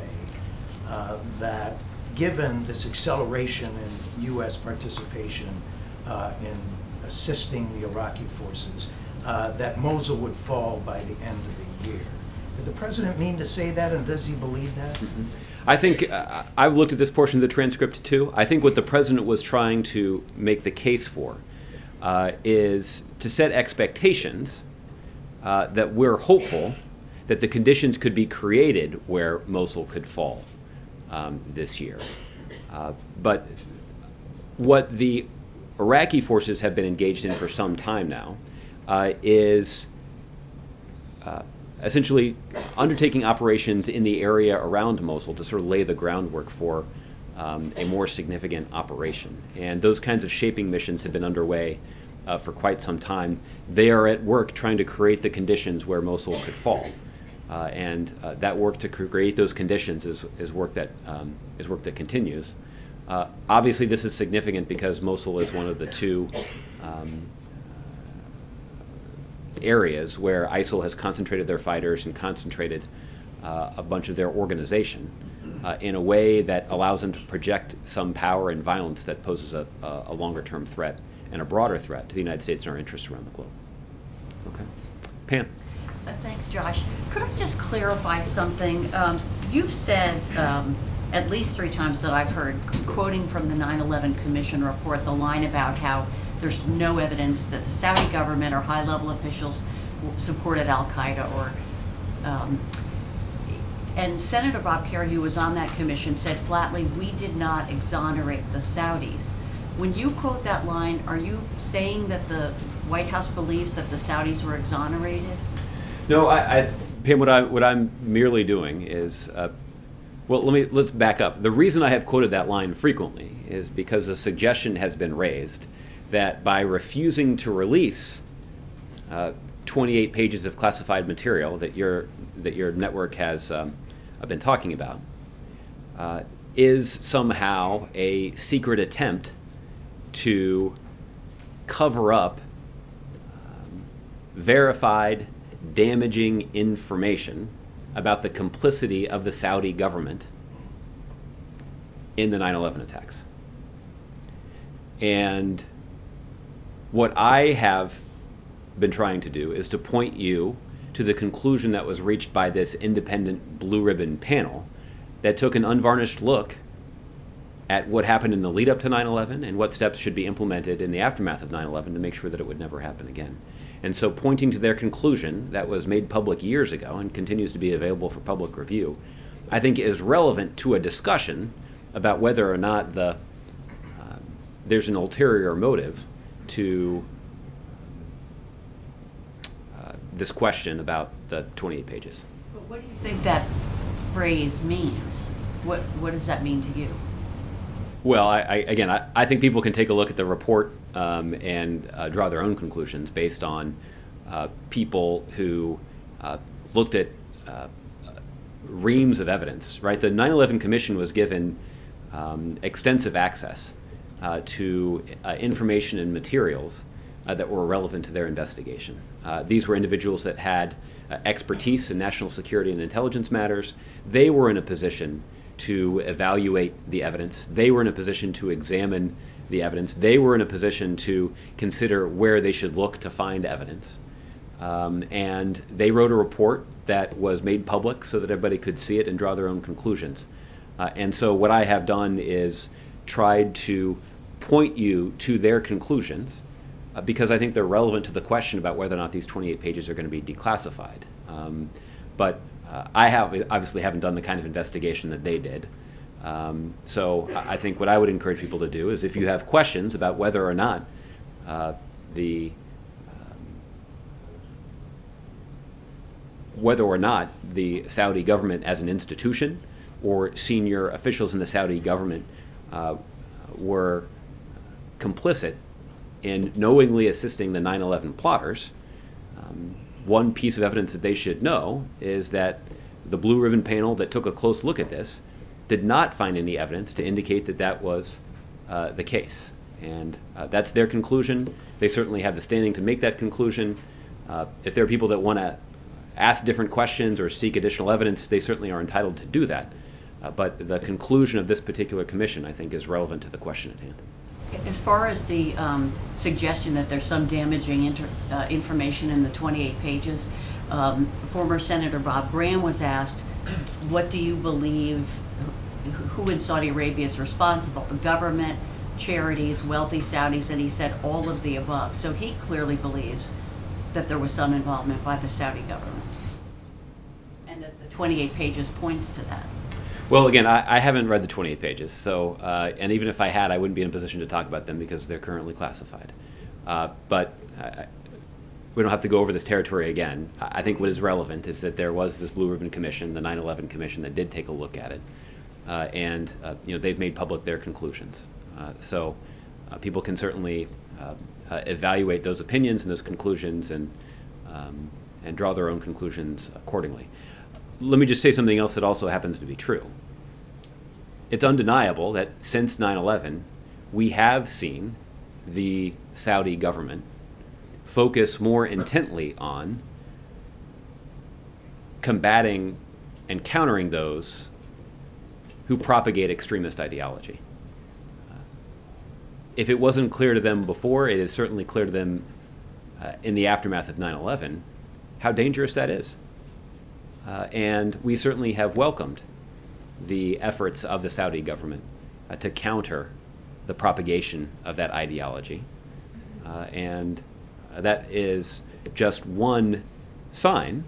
uh, that given this acceleration in U S participation uh, in assisting the Iraqi forces, uh, that Mosul would fall by the end of the year. Did the president mean to say that, and does he believe that? Mm-hmm. I think uh, I've looked at this portion of the transcript too. I think what the president was trying to make the case for uh, is to set expectations Uh, that we're hopeful that the conditions could be created where Mosul could fall um, this year. Uh, but what the Iraqi forces have been engaged in for some time now uh, is uh, essentially undertaking operations in the area around Mosul to sort of lay the groundwork for um, a more significant operation. And those kinds of shaping missions have been underway Uh, for quite some time. They are at work trying to create the conditions where Mosul could fall, uh, and uh, that work to create those conditions is, is work that um, is work that continues. Uh, obviously, this is significant because Mosul is one of the two um, areas where ISIL has concentrated their fighters and concentrated uh, a bunch of their organization uh, in a way that allows them to project some power and violence that poses a, a, a longer-term threat and a broader threat to the United States and our interests around the globe. Okay. Pam. Uh, thanks, Josh. Could I just clarify something? Um, you've said um, at least three times that I've heard, quoting from the nine eleven Commission report, the line about how there's no evidence that the Saudi government or high-level officials supported Al-Qaeda or um, and Senator Bob Kerrey, who was on that commission, said flatly, we did not exonerate the Saudis. When you quote that line, are you saying that the White House believes that the Saudis were exonerated? No, I, I Pam, what, I, what I'm merely doing is, uh, well, let me let's back up. The reason I have quoted that line frequently is because a suggestion has been raised that by refusing to release uh, twenty-eight pages of classified material that your that your network has um, been talking about uh, is somehow a secret attempt to cover up um, verified, damaging information about the complicity of the Saudi government in the nine eleven attacks. And what I have been trying to do is to point you to the conclusion that was reached by this independent blue ribbon panel that took an unvarnished look at what happened in the lead up to nine eleven and what steps should be implemented in the aftermath of nine eleven to make sure that it would never happen again. And so pointing to their conclusion that was made public years ago and continues to be available for public review, I think is relevant to a discussion about whether or not the uh, there's an ulterior motive to uh, this question about the twenty-eight pages. But what do you think that phrase means? What what does that mean to you? Well, I, I, again, I, I think people can take a look at the report um, and uh, draw their own conclusions based on uh, people who uh, looked at uh, reams of evidence. Right, the nine eleven Commission was given um, extensive access uh, to uh, information and materials uh, that were relevant to their investigation. Uh, these were individuals that had uh, expertise in national security and intelligence matters. They were in a position to evaluate the evidence. They were in a position to examine the evidence. They were in a position to consider where they should look to find evidence. Um, and they wrote a report that was made public so that everybody could see it and draw their own conclusions. Uh, and so what I have done is tried to point you to their conclusions uh, because I think they're relevant to the question about whether or not these twenty-eight pages are going to be declassified. Um, but Uh, I have obviously haven't done the kind of investigation that they did. Um, so I think what I would encourage people to do is if you have questions about whether or not uh, the um, whether or not the Saudi government as an institution or senior officials in the Saudi government uh, were complicit in knowingly assisting the nine eleven plotters, um, one piece of evidence that they should know is that the blue ribbon panel that took a close look at this did not find any evidence to indicate that that was uh, the case. And uh, that's their conclusion. They certainly have the standing to make that conclusion. Uh, if there are people that want to ask different questions or seek additional evidence, they certainly are entitled to do that. Uh, but the conclusion of this particular commission, I think, is relevant to the question at hand. As far as the um, suggestion that there's some damaging inter, uh, information in the twenty-eight pages, um, former Senator Bob Graham was asked, what do you believe, who in Saudi Arabia is responsible? The government, charities, wealthy Saudis, and he said all of the above. So he clearly believes that there was some involvement by the Saudi government, and that the twenty-eight pages points to that. Well, again, I, I haven't read the twenty-eight pages, so uh, and even if I had, I wouldn't be in a position to talk about them because they're currently classified. Uh, but I, we don't have to go over this territory again. I think what is relevant is that there was this Blue Ribbon Commission, the nine eleven Commission, that did take a look at it, uh, and uh, you know they've made public their conclusions. Uh, so uh, people can certainly uh, uh, evaluate those opinions and those conclusions and um, and draw their own conclusions accordingly. Let me just say something else that also happens to be true. It's undeniable that since nine eleven, we have seen the Saudi government focus more intently on combating and countering those who propagate extremist ideology. Uh, if it wasn't clear to them before, it is certainly clear to them uh, in the aftermath of nine eleven how dangerous that is. Uh, and we certainly have welcomed the efforts of the Saudi government uh, to counter the propagation of that ideology. Uh, and uh, that is just one sign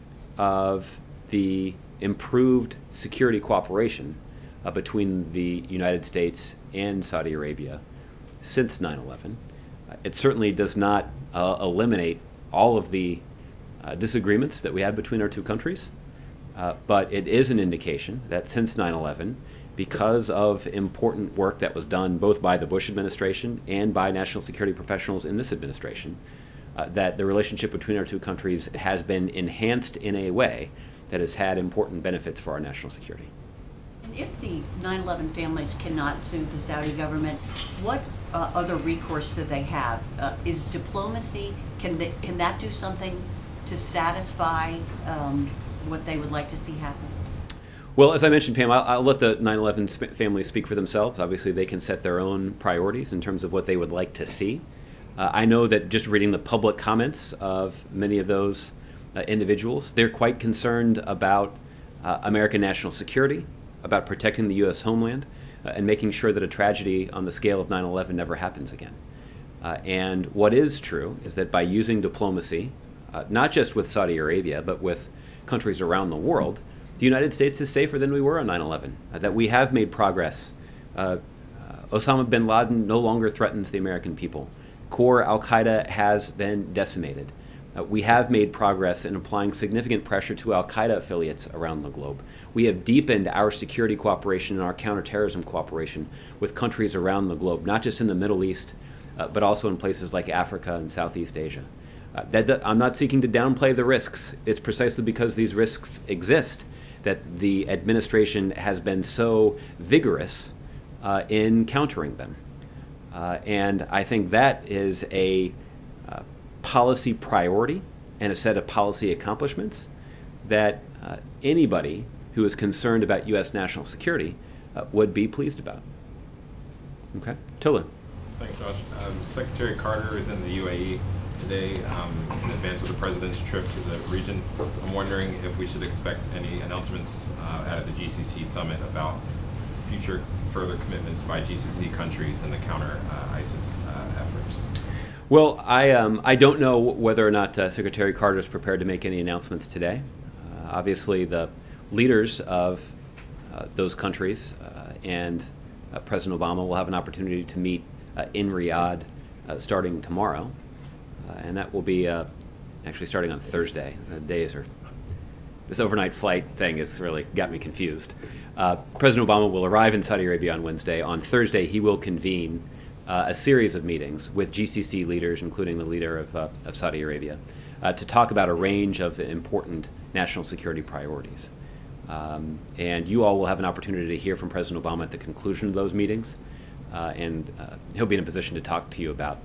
of the improved security cooperation uh, between the United States and Saudi Arabia since nine eleven. Uh, it certainly does not uh, eliminate all of the uh, disagreements that we have between our two countries, uh, but it is an indication that since nine eleven, because of important work that was done both by the Bush administration and by national security professionals in this administration, uh, that the relationship between our two countries has been enhanced in a way that has had important benefits for our national security. And if the nine eleven families cannot sue the Saudi government, what uh, other recourse do they have? Uh, is diplomacy, can, they, can that do something to satisfy um, what they would like to see happen? Well, as I mentioned, Pam, I'll, I'll let the nine eleven sp- families speak for themselves. Obviously, they can set their own priorities in terms of what they would like to see. Uh, I know that just reading the public comments of many of those uh, individuals, they're quite concerned about uh, American national security, about protecting the U S homeland, uh, and making sure that a tragedy on the scale of nine eleven never happens again. Uh, and what is true is that by using diplomacy, uh, not just with Saudi Arabia, but with countries around the world, the United States is safer than we were on nine eleven, uh, that we have made progress. Uh, uh, Osama bin Laden no longer threatens the American people. Core al-Qaeda has been decimated. Uh, we have made progress in applying significant pressure to al-Qaeda affiliates around the globe. We have deepened our security cooperation and our counterterrorism cooperation with countries around the globe, not just in the Middle East, uh, but also in places like Africa and Southeast Asia. Uh, that, that, I'm not seeking to downplay the risks. It's precisely because these risks exist that the administration has been so vigorous uh, in countering them. Uh, and I think that is a uh, policy priority and a set of policy accomplishments that uh, anybody who is concerned about U S national security uh, would be pleased about. Okay, Tolu. Thanks, Josh. Um, Secretary Carter is in the U A E today um, in advance of the president's trip to the region. I'm wondering if we should expect any announcements uh, at the G C C summit about future further commitments by G C C countries in the counter uh, ISIS uh, efforts. Well, I um, I don't know whether or not uh, Secretary Carter is prepared to make any announcements today. Uh, obviously, the leaders of uh, those countries uh, and uh, President Obama will have an opportunity to meet uh, in Riyadh uh, starting tomorrow. Uh, and that will be uh, actually starting on Thursday. The days are this overnight flight thing has really got me confused. Uh, President Obama will arrive in Saudi Arabia on Wednesday. On Thursday, he will convene uh, a series of meetings with G C C leaders, including the leader of, uh, of Saudi Arabia, uh, to talk about a range of important national security priorities. Um, and you all will have an opportunity to hear from President Obama at the conclusion of those meetings, uh, and uh, he'll be in a position to talk to you about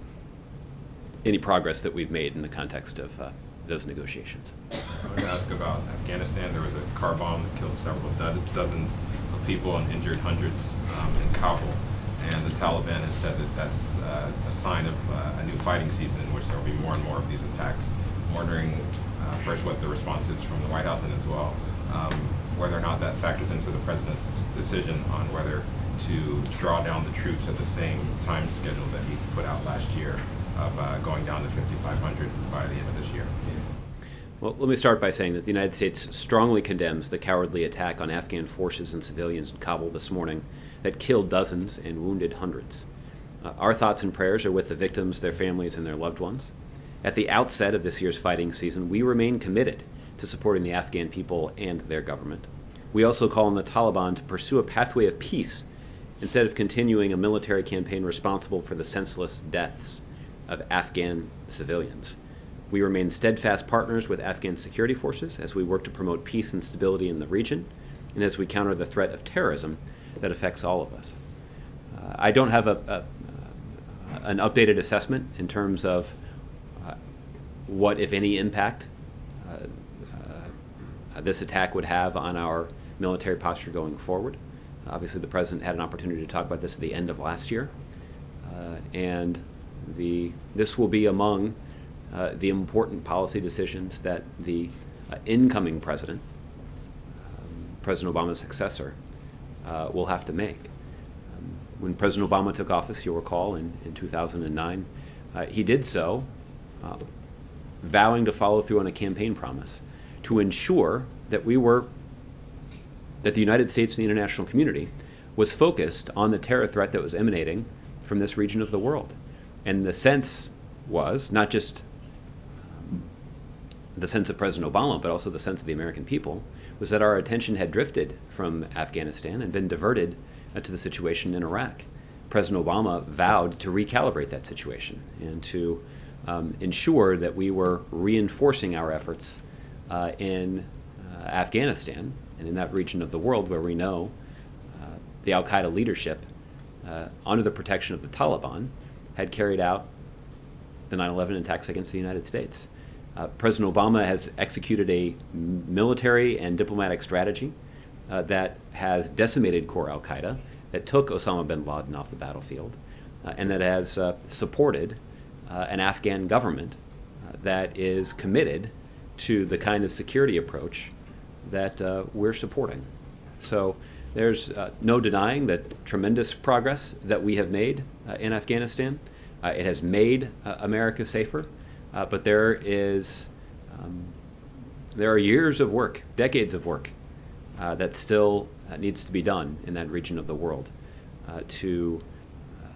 any progress that we've made in the context of uh, those negotiations. I wanted to ask about Afghanistan. There was a car bomb that killed several do- dozens of people and injured hundreds um, in Kabul. And the Taliban has said that that's uh, a sign of uh, a new fighting season in which there will be more and more of these attacks. I'm wondering uh, first what the response is from the White House and as well um, whether or not that factors into the president's decision on whether to draw down the troops at the same time schedule that he put out last year of uh, going down to fifty-five hundred by the end of this year. Well, let me start by saying that the United States strongly condemns the cowardly attack on Afghan forces and civilians in Kabul this morning that killed dozens and wounded hundreds. Uh, our thoughts and prayers are with the victims, their families, and their loved ones. At the outset of this year's fighting season, we remain committed to supporting the Afghan people and their government. We also call on the Taliban to pursue a pathway of peace instead of continuing a military campaign responsible for the senseless deaths of Afghan civilians. We remain steadfast partners with Afghan security forces as we work to promote peace and stability in the region and as we counter the threat of terrorism that affects all of us. Uh, I don't have a, a, uh, an updated assessment in terms of uh, what, if any, impact uh, uh, this attack would have on our military posture going forward. Obviously, the President had an opportunity to talk about this at the end of last year, uh, and The, this will be among uh, the important policy decisions that the uh, incoming president, um, President Obama's successor, uh, will have to make. Um, when President Obama took office, you'll recall, in, in two thousand nine, uh, he did so uh, vowing to follow through on a campaign promise to ensure that we were, that the United States and the international community was focused on the terror threat that was emanating from this region of the world. And the sense was, not just um, the sense of President Obama, but also the sense of the American people, was that our attention had drifted from Afghanistan and been diverted uh, to the situation in Iraq. President Obama vowed to recalibrate that situation and to um, ensure that we were reinforcing our efforts uh, in uh, Afghanistan and in that region of the world where we know uh, the al-Qaeda leadership, uh, under the protection of the Taliban, had carried out the nine eleven attacks against the United States. Uh, President Obama has executed a military and diplomatic strategy uh, that has decimated core al-Qaeda, that took Osama bin Laden off the battlefield, uh, and that has uh, supported uh, an Afghan government uh, that is committed to the kind of security approach that uh, we're supporting. So there's uh, no denying that tremendous progress that we have made uh, in Afghanistan. Uh, it has made uh, America safer, uh, but there is um, there are years of work, decades of work uh, that still uh, needs to be done in that region of the world uh, to um,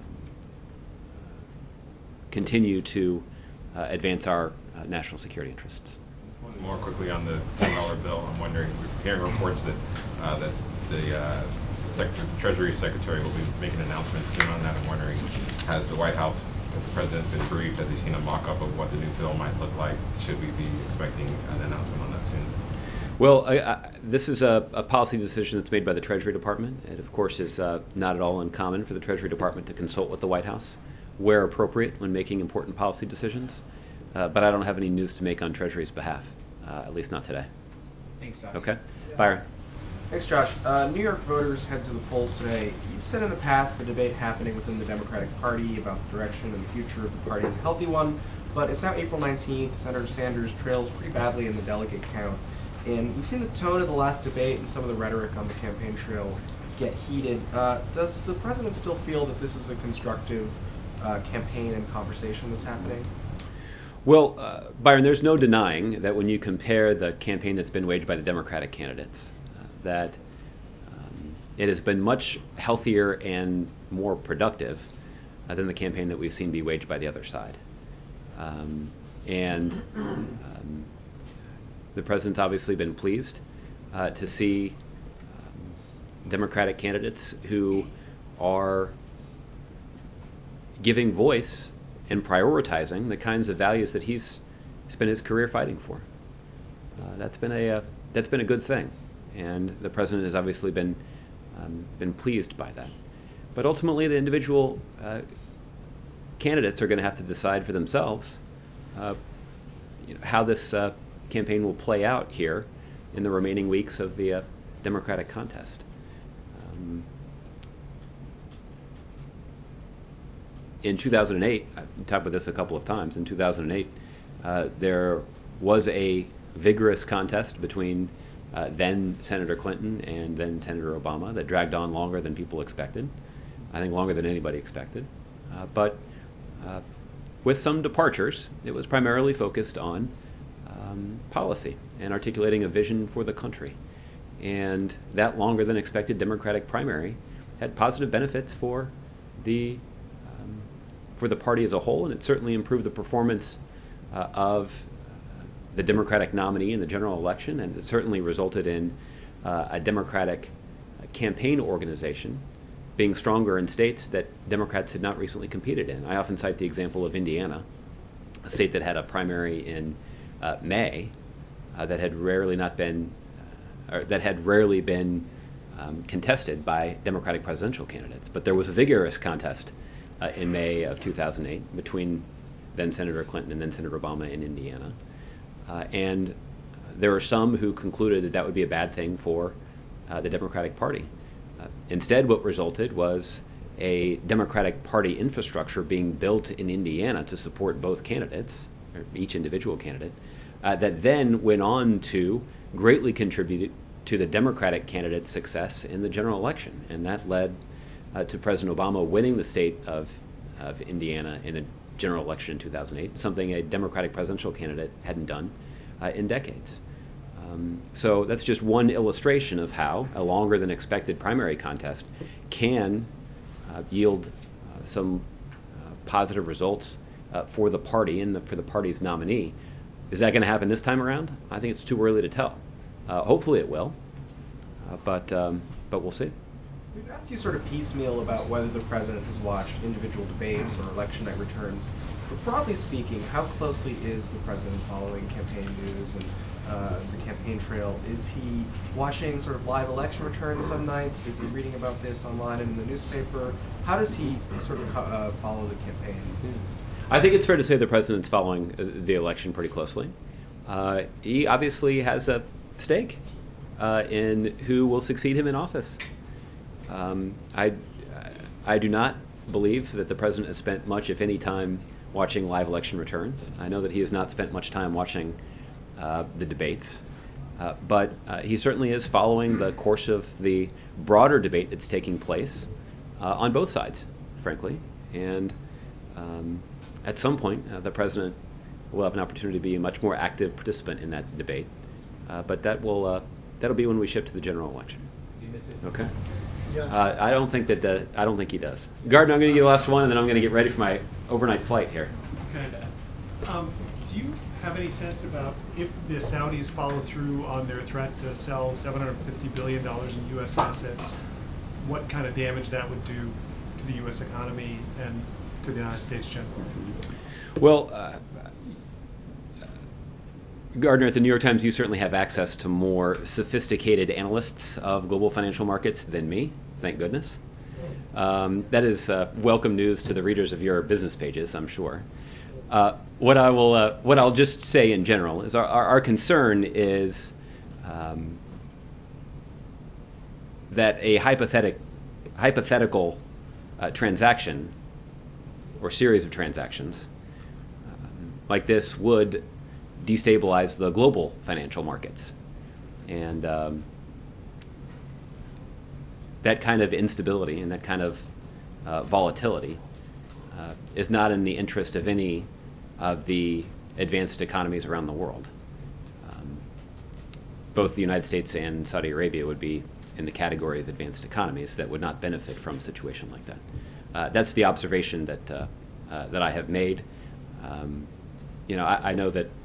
continue to uh, advance our uh, national security interests. One more quickly on the ten dollar bill. I'm wondering, we're hearing reports that uh, that the uh, Secretary, Treasury Secretary will be making an announcement soon on that. I'm wondering, has the White House, has the President's been briefed? Has he seen a mock-up of what the new bill might look like? Should we be expecting an announcement on that soon? Well, I, I, this is a, a policy decision that's made by the Treasury Department. It, of course, is uh, not at all uncommon for the Treasury Department to consult with the White House where appropriate when making important policy decisions. Uh, but I don't have any news to make on Treasury's behalf, uh, at least not today. Thanks, Josh. Okay. Byron. Thanks, Josh. Uh, New York voters head to the polls today. You've said in the past the debate happening within the Democratic Party about the direction and the future of the party is a healthy one, but it's now April nineteenth. Senator Sanders trails pretty badly in the delegate count. And we've seen the tone of the last debate and some of the rhetoric on the campaign trail get heated. Uh, does the president still feel that this is a constructive uh, campaign and conversation that's happening? Well, uh, Byron, there's no denying that when you compare the campaign that's been waged by the Democratic candidates, uh, that um, it has been much healthier and more productive uh, than the campaign that we've seen be waged by the other side. Um, and um, the president's obviously been pleased uh, to see um, Democratic candidates who are giving voice and prioritizing the kinds of values that he's spent his career fighting for. Uh, that's been a uh, that's been a good thing, and the president has obviously been um, been pleased by that. But ultimately, the individual uh, candidates are going to have to decide for themselves uh, you know, how this uh, campaign will play out here in the remaining weeks of the uh, Democratic contest. Um, In two thousand eight, I've talked about this a couple of times, in two thousand eight, uh, there was a vigorous contest between uh, then Senator Clinton and then Senator Obama that dragged on longer than people expected, I think longer than anybody expected. Uh, but uh, with some departures, it was primarily focused on um, policy and articulating a vision for the country. And that longer than expected Democratic primary had positive benefits for the for the party as a whole, and it certainly improved the performance uh, of the Democratic nominee in the general election, and it certainly resulted in uh, a Democratic campaign organization being stronger in states that Democrats had not recently competed in. I often cite the example of Indiana, a state that had a primary in uh, May uh, that had rarely not been, uh, or that had rarely been um, contested by Democratic presidential candidates, but there was a vigorous contest Uh, in May of two thousand eight between then Senator Clinton and then Senator Obama in Indiana. Uh, and there are some who concluded that that would be a bad thing for uh, the Democratic Party. Uh, instead, what resulted was a Democratic Party infrastructure being built in Indiana to support both candidates or each individual candidate, uh, that then went on to greatly contribute to the Democratic candidate's success in the general election. And that led uh, to President Obama winning the state of, of Indiana in the general election in two thousand eight, something a Democratic presidential candidate hadn't done uh, in decades. Um, so that's just one illustration of how a longer than expected primary contest can uh, yield uh, some uh, positive results uh, for the party and the, for the party's nominee. Is that going to happen this time around? I think it's too early to tell. Uh, hopefully it will, uh, but um, but we'll see. We've asked you sort of piecemeal about whether the president has watched individual debates or election night returns. But broadly speaking, how closely is the president following campaign news and uh, the campaign trail? Is he watching sort of live election returns some nights? Is he reading about this online and in the newspaper? How does he sort of uh, follow the campaign? I think it's fair to say the president's following the election pretty closely. Uh, he obviously has a stake uh, in who will succeed him in office. Um, I, I do not believe that the president has spent much, if any, time watching live election returns. I know that he has not spent much time watching uh, the debates, uh, but uh, he certainly is following the course of the broader debate that's taking place uh, on both sides, frankly. And um, at some point, uh, the president will have an opportunity to be a much more active participant in that debate. Uh, but that will uh, that'll be when we shift to the general election. Okay. Yeah. Uh, I don't think that the, I don't think he does. Gardner, I'm going to give you the last one, and then I'm going to get ready for my overnight flight here. Okay. Um, do you have any sense about if the Saudis follow through on their threat to sell seven hundred fifty billion dollars in U S assets, what kind of damage that would do to the U S economy and to the United States generally? Well, uh, Gardner, at the New York Times, you certainly have access to more sophisticated analysts of global financial markets than me, thank goodness. Um, that is uh, welcome news to the readers of your business pages, I'm sure. Uh, what I will, uh, what I'll just say in general is our, our, our concern is um, that a hypothetic, hypothetical uh, transaction or series of transactions um, like this would destabilize the global financial markets. And um, that kind of instability and that kind of uh, volatility uh, is not in the interest of any of the advanced economies around the world. Um, both the United States and Saudi Arabia would be in the category of advanced economies that would not benefit from a situation like that. Uh, that's the observation that uh, uh, that I have made. Um, you know, I, I know that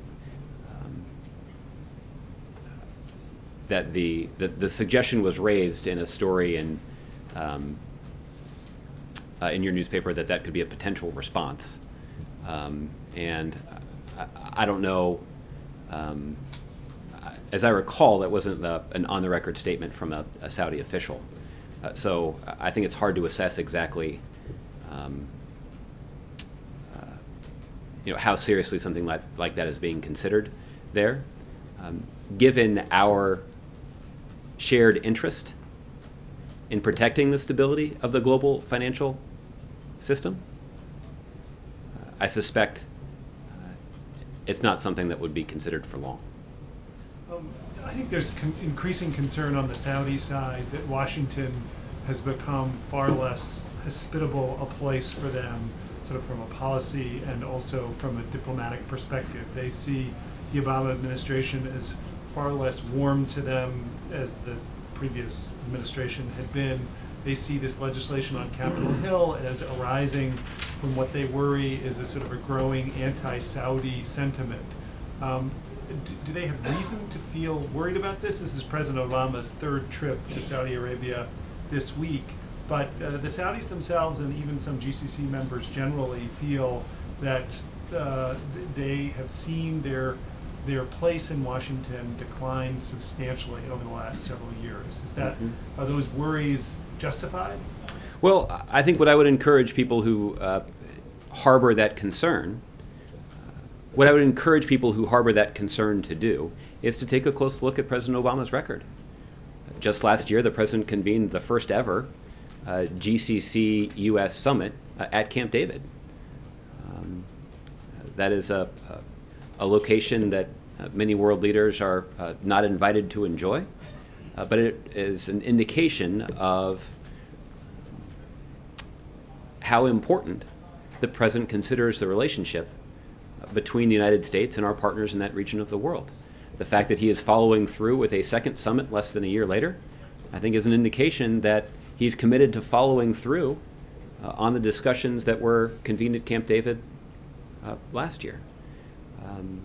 that the, the, the suggestion was raised in a story in um, uh, in your newspaper that that could be a potential response. Um, and I, I don't know, um, as I recall, that wasn't a, an on-the-record statement from a, a Saudi official. Uh, so I think it's hard to assess exactly um, uh, you know, how seriously something like, like that is being considered there. Um, given our shared interest in protecting the stability of the global financial system, uh, I suspect uh, it's not something that would be considered for long. Um, I think there's con- increasing concern on the Saudi side that Washington has become far less hospitable a place for them, sort of from a policy and also from a diplomatic perspective. They see the Obama administration as far less warm to them as the previous administration had been. They see this legislation on Capitol Hill as arising from what they worry is a sort of a growing anti-Saudi sentiment. Um, do, do they have reason to feel worried about this? This is President Obama's third trip to Saudi Arabia this week, but uh, the Saudis themselves and even some G C C members generally feel that uh, they have seen their their place in Washington decline substantially over the last several years. Is that, mm-hmm. Are those worries justified? Well, I think what I would encourage people who uh, harbor that concern, uh, what I would encourage people who harbor that concern to do is to take a close look at President Obama's record. Just last year, the president convened the first ever uh, G C C U S summit uh, at Camp David. Um, that is a, a, a location that uh, many world leaders are uh, not invited to enjoy, uh, but it is an indication of how important the President considers the relationship between the United States and our partners in that region of the world. The fact that he is following through with a second summit less than a year later, I think is an indication that he's committed to following through uh, on the discussions that were convened at Camp David uh, last year. Um,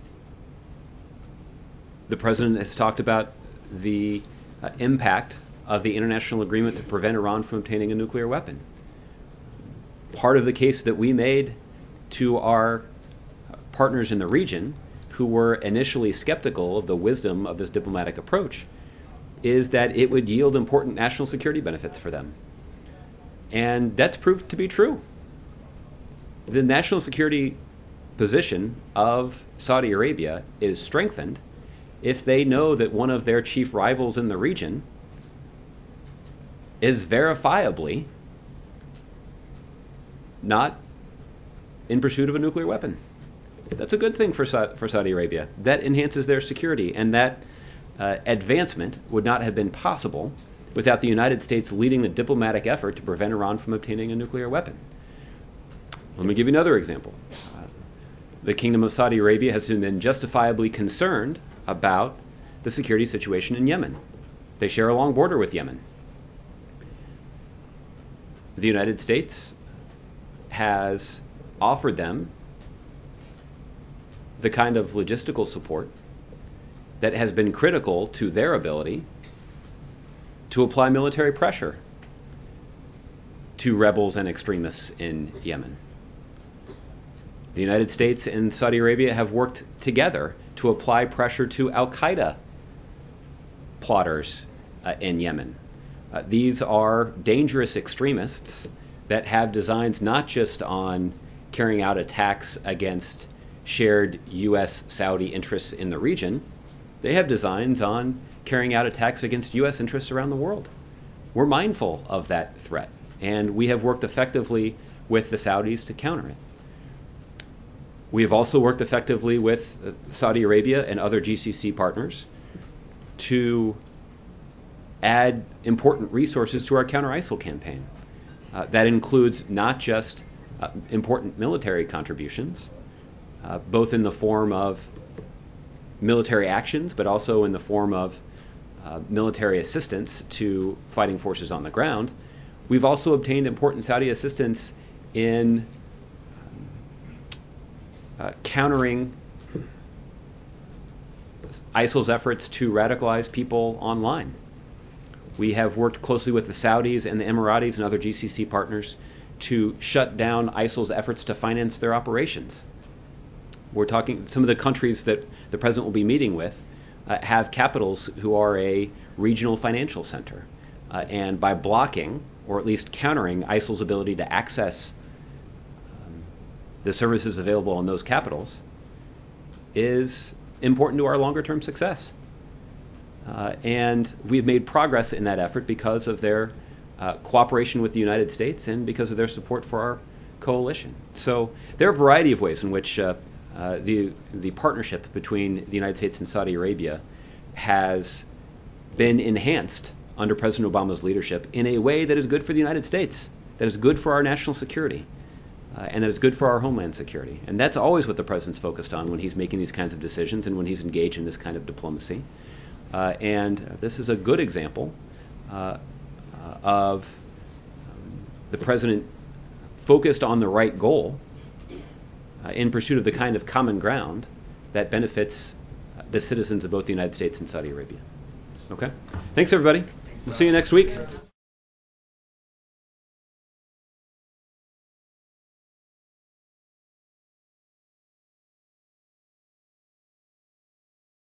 the President has talked about the uh, impact of the international agreement to prevent Iran from obtaining a nuclear weapon. Part of the case that we made to our partners in the region who were initially skeptical of the wisdom of this diplomatic approach is that it would yield important national security benefits for them. And that's proved to be true. The national security position of Saudi Arabia is strengthened if they know that one of their chief rivals in the region is verifiably not in pursuit of a nuclear weapon. That's a good thing for, Sa- for Saudi Arabia. That enhances their security, and that uh, advancement would not have been possible without the United States leading the diplomatic effort to prevent Iran from obtaining a nuclear weapon. Let me give you another example. Uh, the Kingdom of Saudi Arabia has been justifiably concerned about the security situation in Yemen. They share a long border with Yemen. The United States has offered them the kind of logistical support that has been critical to their ability to apply military pressure to rebels and extremists in Yemen. The United States and Saudi Arabia have worked together to apply pressure to al-Qaeda plotters uh, in Yemen. Uh, these are dangerous extremists that have designs not just on carrying out attacks against shared U S Saudi interests in the region. They have designs on carrying out attacks against U S interests around the world. We're mindful of that threat, and we have worked effectively with the Saudis to counter it. We have also worked effectively with Saudi Arabia and other G C C partners to add important resources to our counter-ISIL campaign. Uh, that includes not just uh, important military contributions, uh, both in the form of military actions, but also in the form of uh, military assistance to fighting forces on the ground. We've also obtained important Saudi assistance in uh, countering ISIL's efforts to radicalize people online. We have worked closely with the Saudis and the Emiratis and other G C C partners to shut down ISIL's efforts to finance their operations. We're talking, some of the countries that the President will be meeting with uh, have capitals who are a regional financial center. Uh, and by blocking, or at least countering, ISIL's ability to access um, the services available in those capitals is important to our longer-term success. Uh, and we've made progress in that effort because of their uh, cooperation with the United States and because of their support for our coalition. So there are a variety of ways in which uh, uh, the the partnership between the United States and Saudi Arabia has been enhanced under President Obama's leadership in a way that is good for the United States, that is good for our national security, uh, and that is good for our homeland security. And that's always what the President's focused on when he's making these kinds of decisions and when he's engaged in this kind of diplomacy. Uh, and this is a good example uh, uh, of um, the President focused on the right goal uh, in pursuit of the kind of common ground that benefits uh, the citizens of both the United States and Saudi Arabia. Okay? Thanks, everybody. We'll see you next week.